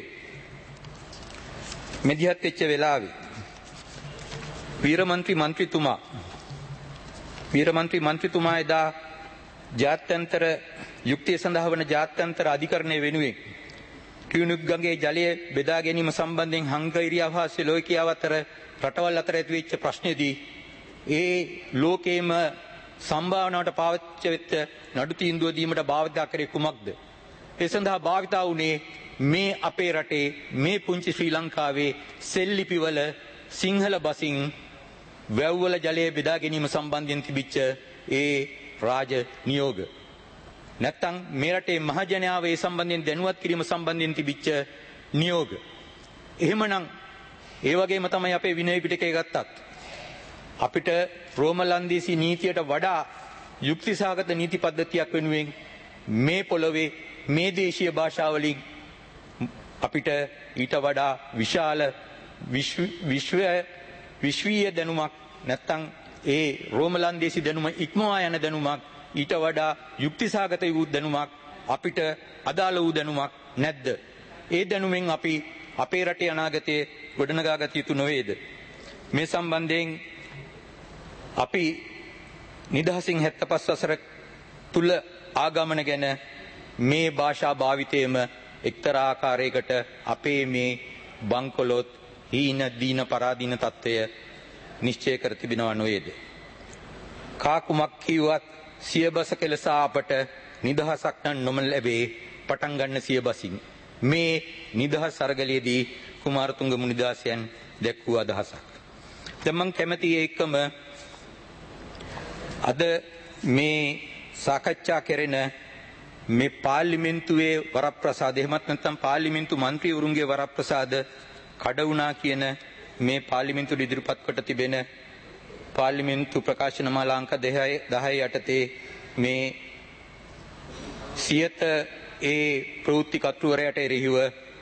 මෙදිහත් වෙච්ච වෙලාවේ වීරමන්ත්‍රී මන්ත්‍රීතුමා වීරමන්ත්‍රී මන්ත්‍රීතුමා එදා ජාත්‍යන්තර යුක්තිය සඳහා වන ජාත්‍යන්තර අධිකරණය වෙනුවෙන් ටියුනික් ගඟේ ජලය බෙදා ගැනීම සම්බන්ධයෙන් හංගේරියාව හා ස්ලෝවාකියාව අතර රටවල් අතර ඇති වෙච්ච ප්‍රශ්නේදී ඒ ලෝකේම සම්භාවනාවට පාවිච්චි වෙච්ච නඩු තීන්දුව දීමට භාවිතා කරේ කුමක්ද? ඒ සඳහා භාවිතා වුණේ මේ අපේ රටේ මේ පුංචි ශ්‍රී ලංකාවේ සෙල්ලිපිවල සිංහල බසින් වැව්වල ජලය බෙදා ගැනීම සම්බන්ධයෙන් තිබිච්ච ඒ රාජ නියෝග. නැත්තම් මේ රටේ මහජනයාව ඒ සම්බන්ධයෙන් දැනුවත් කිරීම සම්බන්ධයෙන් තිබිච්ච නියෝග. එහෙමනම් ඒ වගේම තමයි අපේ විනය පිටකය ගත්තත් අපිට රෝම ලන්දේසි නීතියට වඩා යුක්තිසහගත නීති පද්ධතියක් වෙනුවෙන් මේ පොළොවේ මේ දේශීය භාෂාවලින් අපිට ඊට වඩා විශාල විශ්ව විශ්වීය දැනුමක් නැත්තම් ඒ රෝම ලන්දේසි දැනුම ඉක්මවා යන දැනුමක් ඊට වඩා යුක්තිසහගත වූ දැනුමක් අපිට අදාළ වූ දැනුමක් නැද්ද? ඒ දැනුමෙන් අපි අපේ රටේ අනාගතයේ ගොඩනගාගත යුතු නොවේද? මේ සම්බන්ධයෙන් අපි නිදහසින් හැත්තපස් වසර තුල ආගමන ගැන මේ භාෂා භාවිතයේම එක්තරා ආකාරයකට අපේ මේ බංකොලොත් හීන දීන පරාදීන තත්ත්වය නිශ්චය කර තිබෙනවා නොවේද? කාකුමක් කිව්වත් සියබස කෙලසා අපට නිදහසක් නම් නොම ලැබේ පටන් ගන්න සියබසින්. මේ නිදහස් අරගලයේදී කුමාරතුංග මුනිදාසයන් දැක්වූ අදහසක්. දැන් මම කැමති ඒකම අද මේ සාකච්ඡා කෙරෙන මේ පාර්ලිමේන්තුවේ වරප්‍රසාද එහෙමත් නැත්නම් පාර්ලිමේන්තු මන්ත්‍රීවරුන්ගේ වරප්‍රසාද කඩ වුණා කියන මේ පාර්ලිමේන්තු ඉදිරිපත් කොට තිබෙන පාර්ලිමේන්තු ප්‍රකාශන මාලා අංක දහය යටතේ මේ සියත ඒ ප්‍රවෘත්ති කර්තෘවරයාට එරෙහිව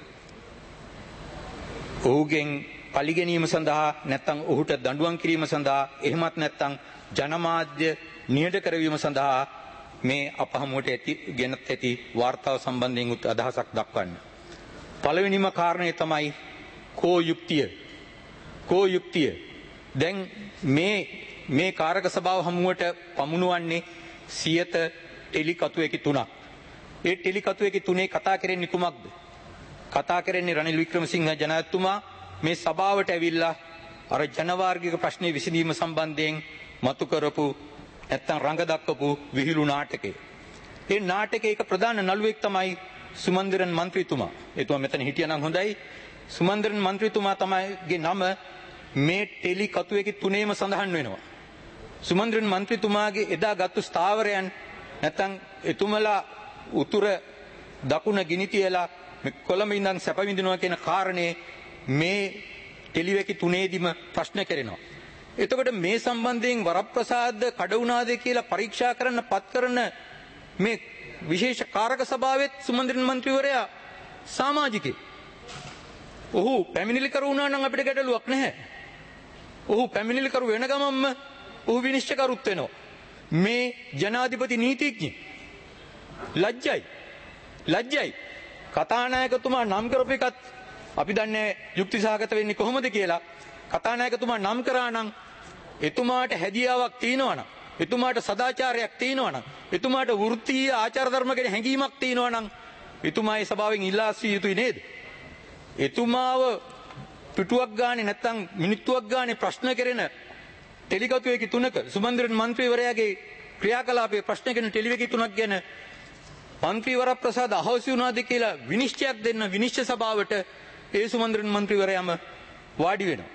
ඔහුගෙන් පරිගැනීම සඳහා නැත්නම් ඔහුට දඬුවම් කිරීම සඳහා එහෙමත් නැත්නම් ජනමාධ්‍ය නියඩ කරවීම සඳහා මේ අපහමුවට ඇති ගෙනත් ඇති වාර්තාව සම්බන්ධයෙන් උත් අදහසක් දක්වන්න. පළවෙනිම කාරණය තමයි කෝ යුක්තිය. කෝ යුක්තිය. දැන් මේ මේ කාරක සභාව හමුවට පමුණුවන්නේ සියත ටෙලි කතුවේකි තුනක්. ඒ ටෙලි කතුවේකි තුනේ කතා කරන්නේ කුමක්ද? කතා කරන්නේ රනිල් වික්‍රමසිංහ ජනාධිපතිතුමා මේ සභාවට ඇවිල්ලා අර ජනවාර්ගික ප්‍රශ්නේ විසඳීම සම්බන්ධයෙන් මතු කරපු නැත්තම් රංග දක්වපු විහිළු නාටකය. ඒ නාටකයේ එක ප්‍රධාන නළුවෙක් තමයි සුමන්දිරන් මන්ත්‍රීතුමා. එතුමා මෙතන හිටියනම් හොඳයි. සුමන්දිරන් මන්ත්‍රීතුමා තමයිගේ නම මේ ටෙලි කතුවේකි තුනේම සඳහන් වෙනවා. සුමන්දිරන් මන්ත්‍රීතුමාගේ එදා ගත්තු ස්ථාවරයන් නැත්තම් එතුමලා උතුර දකුණ ගිනි තියලා කොළඹ ඉඳන් සැප විඳිනවා කියන කාරණේ මේ ටෙලිවේකි තුනේදීම ප්‍රශ්න කරනවා. එතකොට මේ සම්බන්ධයෙන් වරප්‍රසාද කඩ වුණාද කියලා පරීක්ෂා කරන්න පත් කරන මේ විශේෂ කාරක සභාවෙත් සුමන්දිරන් මන්ත්‍රීවරයා සමාජිකයෙක්. ඔහු පැමිණිලි කරු වුණා නම් අපිට ගැටලුවක් නැහැ. ඔහු පැමිණිලි කරු වෙන ගමන්ම ඔහු විනිශ්චයකරුත් වෙනවා. මේ ජනාධිපති නීතිඥ ලැජ්ජයි. ලැජ්ජයි. කතානායකතුමා නම් කරපු එකත් අපි දන්නේ යුක්ති සහගත වෙන්නේ කොහොමද කියලා. කතානායකතුමා නම් කරා නම් එතුමාට හැදියාවක් තියෙනවා නම් එතුමාට සදාචාරයක් තියෙනවා නම් එතුමාට වෘත්තීය ආචාර ධර්ම ගැන හැඟීමක් තියෙනවා නම් එතුමා ඒ සභාවෙන් ඉල්ලා සිටිය යුතුයි නේද? එතුමාව පිටුවක් ගානේ නැත්තම් මිනිත්තුවක් ගානේ ප්‍රශ්න කරන ටෙලිකතුවේකි තුනක සුමන්දිරන් මන්ත්‍රීවරයාගේ ක්‍රියාකලාපයේ ප්‍රශ්න කරන ටෙලිවේකි තුනක් ගැන මන්ත්‍රී වරප්‍රසාද අහෝසි වුණාද කියලා විනිශ්චයක් දෙන්න විනිශ්චය සභාවට ඒ සුමන්දිරන් මන්ත්‍රීවරයාම වාඩි වෙනවා.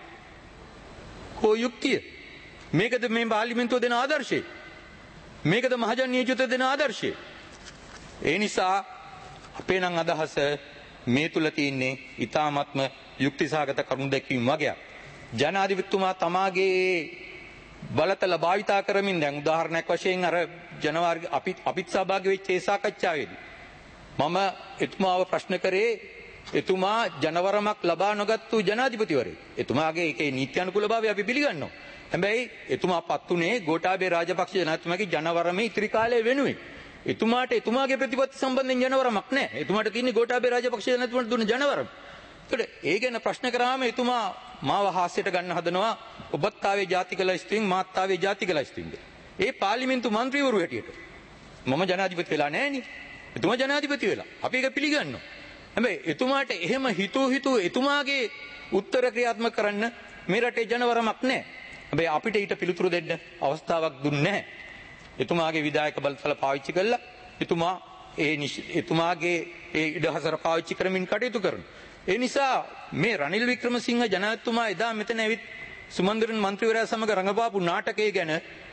කෝ යුක්තිය? මේකද මේ පාර්ලිමේන්තුව දෙන ආදර්ශය? මේකද මහජන නියෝජිත දෙන ආදර්ශය? ඒ නිසා අපේ නම් අදහස මේ තුල තියෙන්නේ ඊ타ත්ම යුක්තිසහගත කරුණු දැක්වීම වගේක්. ජනාධිපතිතුමා තමාගේ බලතල භාවිතා කරමින් දැන් උදාහරණයක් වශයෙන් අර ජනවාරි අපි අපිත් සහභාගී වෙච්ච ඒ සාකච්ඡාවේදී මම එතුමාව ප්‍රශ්න කරේ එතුමා ජනවරමක් ලබා නොගත්තු ජනාධිපතිවරයෙක්. එතුමාගේ ඒකේ නීති අනුකූලභාවය අපි පිළිගන්නවා. හැබැයි එතුමා පත්ුනේ ගෝඨාභය රාජපක්ෂ ජනාධිපතිතුමාගේ ජනවරමේ ඉතිරි කාලය වෙනුවෙන්. එතුමාට එතුමාගේ ප්‍රතිපත්ති සම්බන්ධයෙන් ජනවරමක් නැහැ. එතුමාට තියෙන්නේ ගෝඨාභය රාජපක්ෂ ජනාධිපතිතුමාට දුන්න ජනවරම. ඒකට ඒ ගැන ප්‍රශ්න කරාම එතුමා මාව හාස්‍යයට ගන්න හදනවා. ඔබත් ආවේ ජාතික ලයිස්තුවෙන් මාත් ආවේ ජාතික ලයිස්තුවෙන්. ඒ පාර්ලිමේන්තු මන්ත්‍රීවරු හැටියට මම ජනාධිපති වෙලා නැහැ නේ. එතුමා ජනාධිපති වෙලා. අපි ඒක පිළිගන්නවා. හැබැයි එතුමාට එහෙම හිතෝ හිතෝ එතුමාගේ උත්තර ක්‍රියාත්මක කරන්න මේ රටේ ජනවරමක් නැහැ. හැබැයි අපිට ඊට පිළිතුරු දෙන්න අවස්ථාවක් දුන්නේ නැහැ. එතුමාගේ විධායක බලතල පාවිච්චි කළා. එතුමා ඒ එතුමාගේ ඒ ඉඩහසර පාවිච්චි කරමින් කටයුතු කරනවා. ඒ නිසා මේ රනිල් වික්‍රමසිංහ ජනාධිපතිතුමා එදා මෙතන ඇවිත් සුමන්දිරන් මන්ත්‍රීවරයා සමග රඟපාපු නාටකය ගැන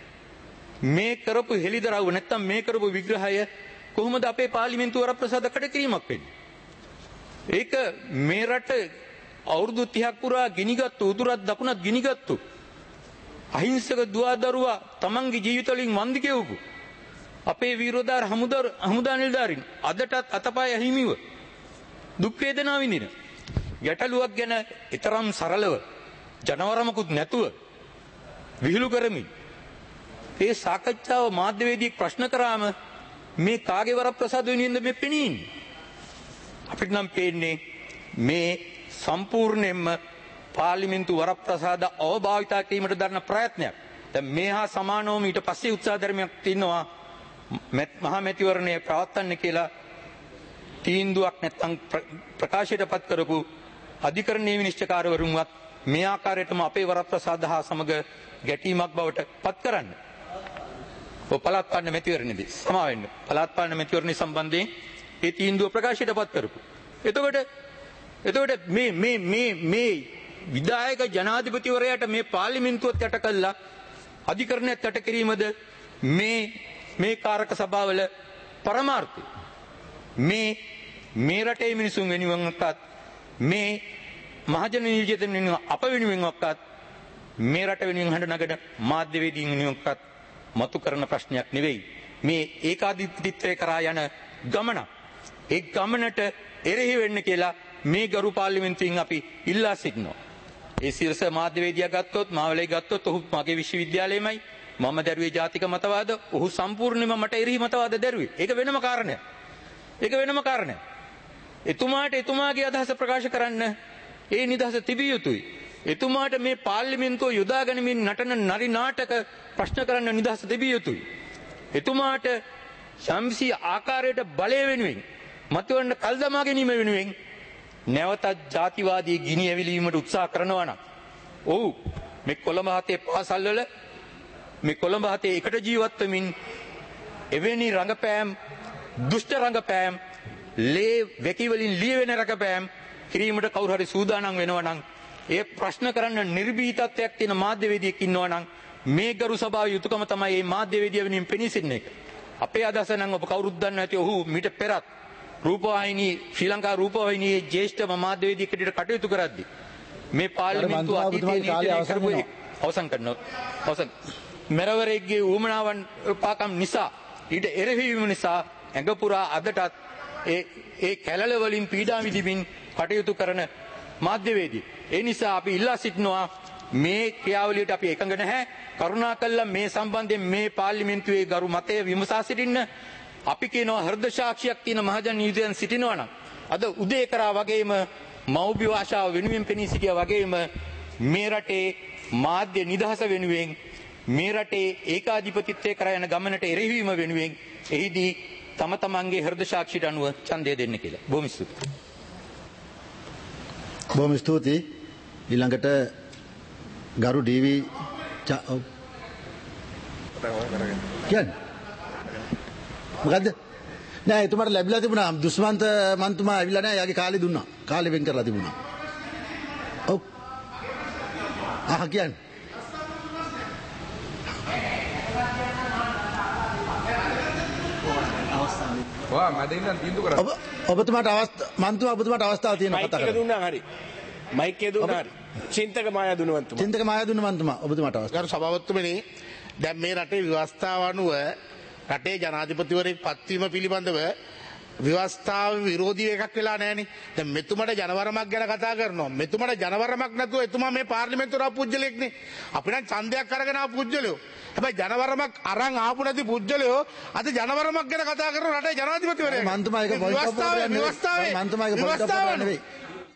මේ කරපු හෙළිදරව් නැත්තම් මේ කරපු විග්‍රහය කොහොමද අපේ පාර්ලිමේන්තුව වරප්‍රසාද කඩ කිරීමක් වෙන්නේ? ඒක මේ රට අවුරුදු තිහක් පුරා ගිනිගත්තු උතුරත් දකුණත් ගිනිගත්තු අහිංසක දුවදරුවා තමන්ගේ ජීවිත වලින් වන්දි කෙවපු අපේ වීරෝදාර හමුදාර හමුදා නිලධාරීන් අදටත් අතපය හිමිව දුක් වේදනා විඳින ගැටලුවක් ගැන ඊතරම් සරලව ජනවරමකුත් නැතුව විහිළු කරමින් ඒ සාකච්ඡාව මාධ්‍යවේදියෙක් ප්‍රශ්න කරාම මේ කාගේ වරප්‍රසාද වෙනින්ද මේ පෙනීන්නේ? අපිට නම් පේන්නේ මේ සම්පූර්ණයෙන්ම පාර්ලිමේන්තු වරප්‍රසාද අවභාවිතා කිරීමට දරන ප්‍රයත්නයක්. දැන් මේ හා සමානවම ඊට පස්සේ උත්සාහ ධර්මයක් තියෙනවා මහා මැතිවරණය පවත්වන්න කියලා තීන්දුවක් නැත්නම් ප්‍රකාශයට පත් කරපු අධිකරණීය විනිශ්චයකාරවරුන්වත් මේ ආකාරයටම අපේ වරප්‍රසාද හා සමග ගැටීමක් බවට පත් කරන්න. ඔය පළාත් පාලන මැතිවරණයේදී සමා වෙන්න. පළාත් පාලන මැතිවරණය සම්බන්ධයෙන් ඒ තීන්දුව ප්‍රකාශයට පත් කරපු. එතකොට එතකොට මේ මේ මේ මේ විධායක ජනාධිපතිවරයාට මේ පාර්ලිමේන්තුවත් යට කළා අධිකරණයත් යට කිරීමද මේ මේ කාරක සභාවල පරමාර්ථය. මේ මේ රටේ මිනිසුන් වෙනුවෙන්වත් මේ මහජන නියෝජිත වෙනුවෙන් අප වෙනුවෙන්වත් මේ රට වෙනුවෙන් හඬ නගන මාධ්‍යවේදීන් වෙනුවෙන්වත් මතු කරන ප්‍රශ්නයක් නෙවෙයි. මේ ඒකාධිපතිත්වය කරා යන ගමන. ඒ ගමනට එරෙහි වෙන්න කියලා මේ ගරු පාර්ලිමේන්තුවෙන් අපි ඉල්ලා සිටිනවා. ඒ සිරස මාධ්‍යවේදියා ගත්තොත් මාවලේ ගත්තොත් ඔහු මගේ විශ්වවිද්‍යාලයේමයි මම දරුවේ ජාතික මතවාද ඔහු සම්පූර්ණයෙන්ම මට එරෙහි මතවාද දරුවේ. ඒක වෙනම කාරණයක්. ඒක වෙනම කාරණයක්. එතුමාට එතුමාගේ අදහස ප්‍රකාශ කරන්න ඒ නිදහස තිබිය යුතුයි. එතුමාට මේ පාර්ලිමේන්තුව යොදා ගැනීමෙන් නටන නරි නාටක ප්‍රශ්න කරන්න නිදහස තිබිය යුතුයි. එතුමාට සම්සි ආකාරයට බලය වෙනුවෙන් මතවන්න කල් දමා ගැනීම වෙනුවෙන් නැවතත් ජාතිවාදී ගිනි ඇවිලීමට උත්සාහ කරනවා නම් ඔව් මේ කොළඹ හතේ පාසල්වල මේ කොළඹ හතේ එකට ජීවත් වෙමින් එවැනි රංගපෑම් දුෂ්ට රංගපෑම් ලේ වැකි වලින් ලියවෙන රංගපෑම් කිරීමට කවුරු හරි සූදානම් වෙනවා නම් ඒ ප්‍රශ්න කරන්න නිර්භීතත්වයක් තියෙන මාධ්‍යවේදියෙක් ඉන්නවා නම් මේ ගරු සභාවේ යුතුයකම තමයි මේ මාධ්‍යවේදියා වෙනින් පෙනී සිටින එක. අපේ අදහස නම් ඔබ කවුරුත් දන්නා ඇති ඔහු මීට පෙරත් රූපවාහිනී ශ්‍රී ලංකා රූපවාහිනියේ ජ්‍යෙෂ්ඨ මාධ්‍යවේදියෙක් හැටියට කටයුතු කරද්දී මේ පාර්ලිමේන්තුව අතීතයේ අවසන් කරනවා. අවසන් මෙරවරේගේ ඌමනාවන් පාකම් නිසා ඊට එරෙහි වීම නිසා ඇඟපුරා අදටත් ඒ ඒ කැලල වලින් පීඩා විඳින්මින් කටයුතු කරන මාධ්‍යවේදී. ඒ නිසා අපි ඉල්ලා සිටිනවා මේ ක්‍රියාවලියට අපි එකඟ නැහැ. කරුණාකරලා මේ සම්බන්ධයෙන් මේ පාර්ලිමේන්තුවේ ගරු මතය විමසා සිටින්න. අපි කියනවා හෘද සාක්ෂියක් තියෙන මහජන නීතියන් සිටිනවා නම් අද උදේ කරා වගේම මෞබි භාෂාව වෙනුවෙන් පෙනී සිටියා වගේම මේ රටේ මාධ්‍ය නිදහස වෙනුවෙන් මේ රටේ ඒකාධිපතිත්වය කරා යන ගමනට එරෙහිවීම වෙනුවෙන් එහිදී තම තමන්ගේ හෘද සාක්ෂියට අනුව ඡන්දය දෙන්න කියලා. බොහොම ස්තුතියි. බොහොම ස්තුතියි. ඊළඟට ගරු ඩීවී කියන්නේ මොකද්ද? නෑ එතුමාට ලැබිලා තිබුණා දුස්මන්ත මන්තුමා ඇවිල්ලා නෑ යාගේ කාලේ දුන්නා. කාලේ වෙන් කරලා තිබුණා. ඔව්. ආ කියන්නේ. වා මම ඉන්න තීන්දුව කරා. ඔබ ඔබතුමාට අවස්ථා මන්තුමා ඔබතුමාට අවස්ථාවක් තියෙනවා කතා කරන්න. මයික් එක දුන්නා හරි. මයික් එක දුන්නා හරි. චින්තක මායා දුනවන්තුමා. චින්තක මායා දුනවන්තුමා ඔබතුමාට අවස්ථාවක්. ගරු සභාපතිතුමනි දැන් මේ රටේ ව්‍යවස්ථාව අනුව රටේ ජනාධිපතිවරයෙක් පත්වීම පිළිබඳව ව්‍යවස්ථාව විරෝධී එකක් වෙලා නැහනේ. දැන් මෙතුමට ජනවරමක් ගැන කතා කරනවා. මෙතුමට ජනවරමක් නැතුව එතුමා මේ පාර්ලිමේන්තුවට ආපු පුජ්‍යලෙක්නේ. අපි නම් ඡන්දයක් අරගෙන ආපු පුජ්‍යලයෝ. හැබැයි ජනවරමක් අරන් ආපු නැති පුජ්‍යලයෝ අද ජනවරමක් ගැන කතා කරන රටේ ජනාධිපතිවරයෙක්. මන්තුමා එක පොයින්ට් අප් කරන්නේ නෙවෙයි. මන්තුමා එක පොයින්ට් අප් කරන්නේ නෙවෙයි.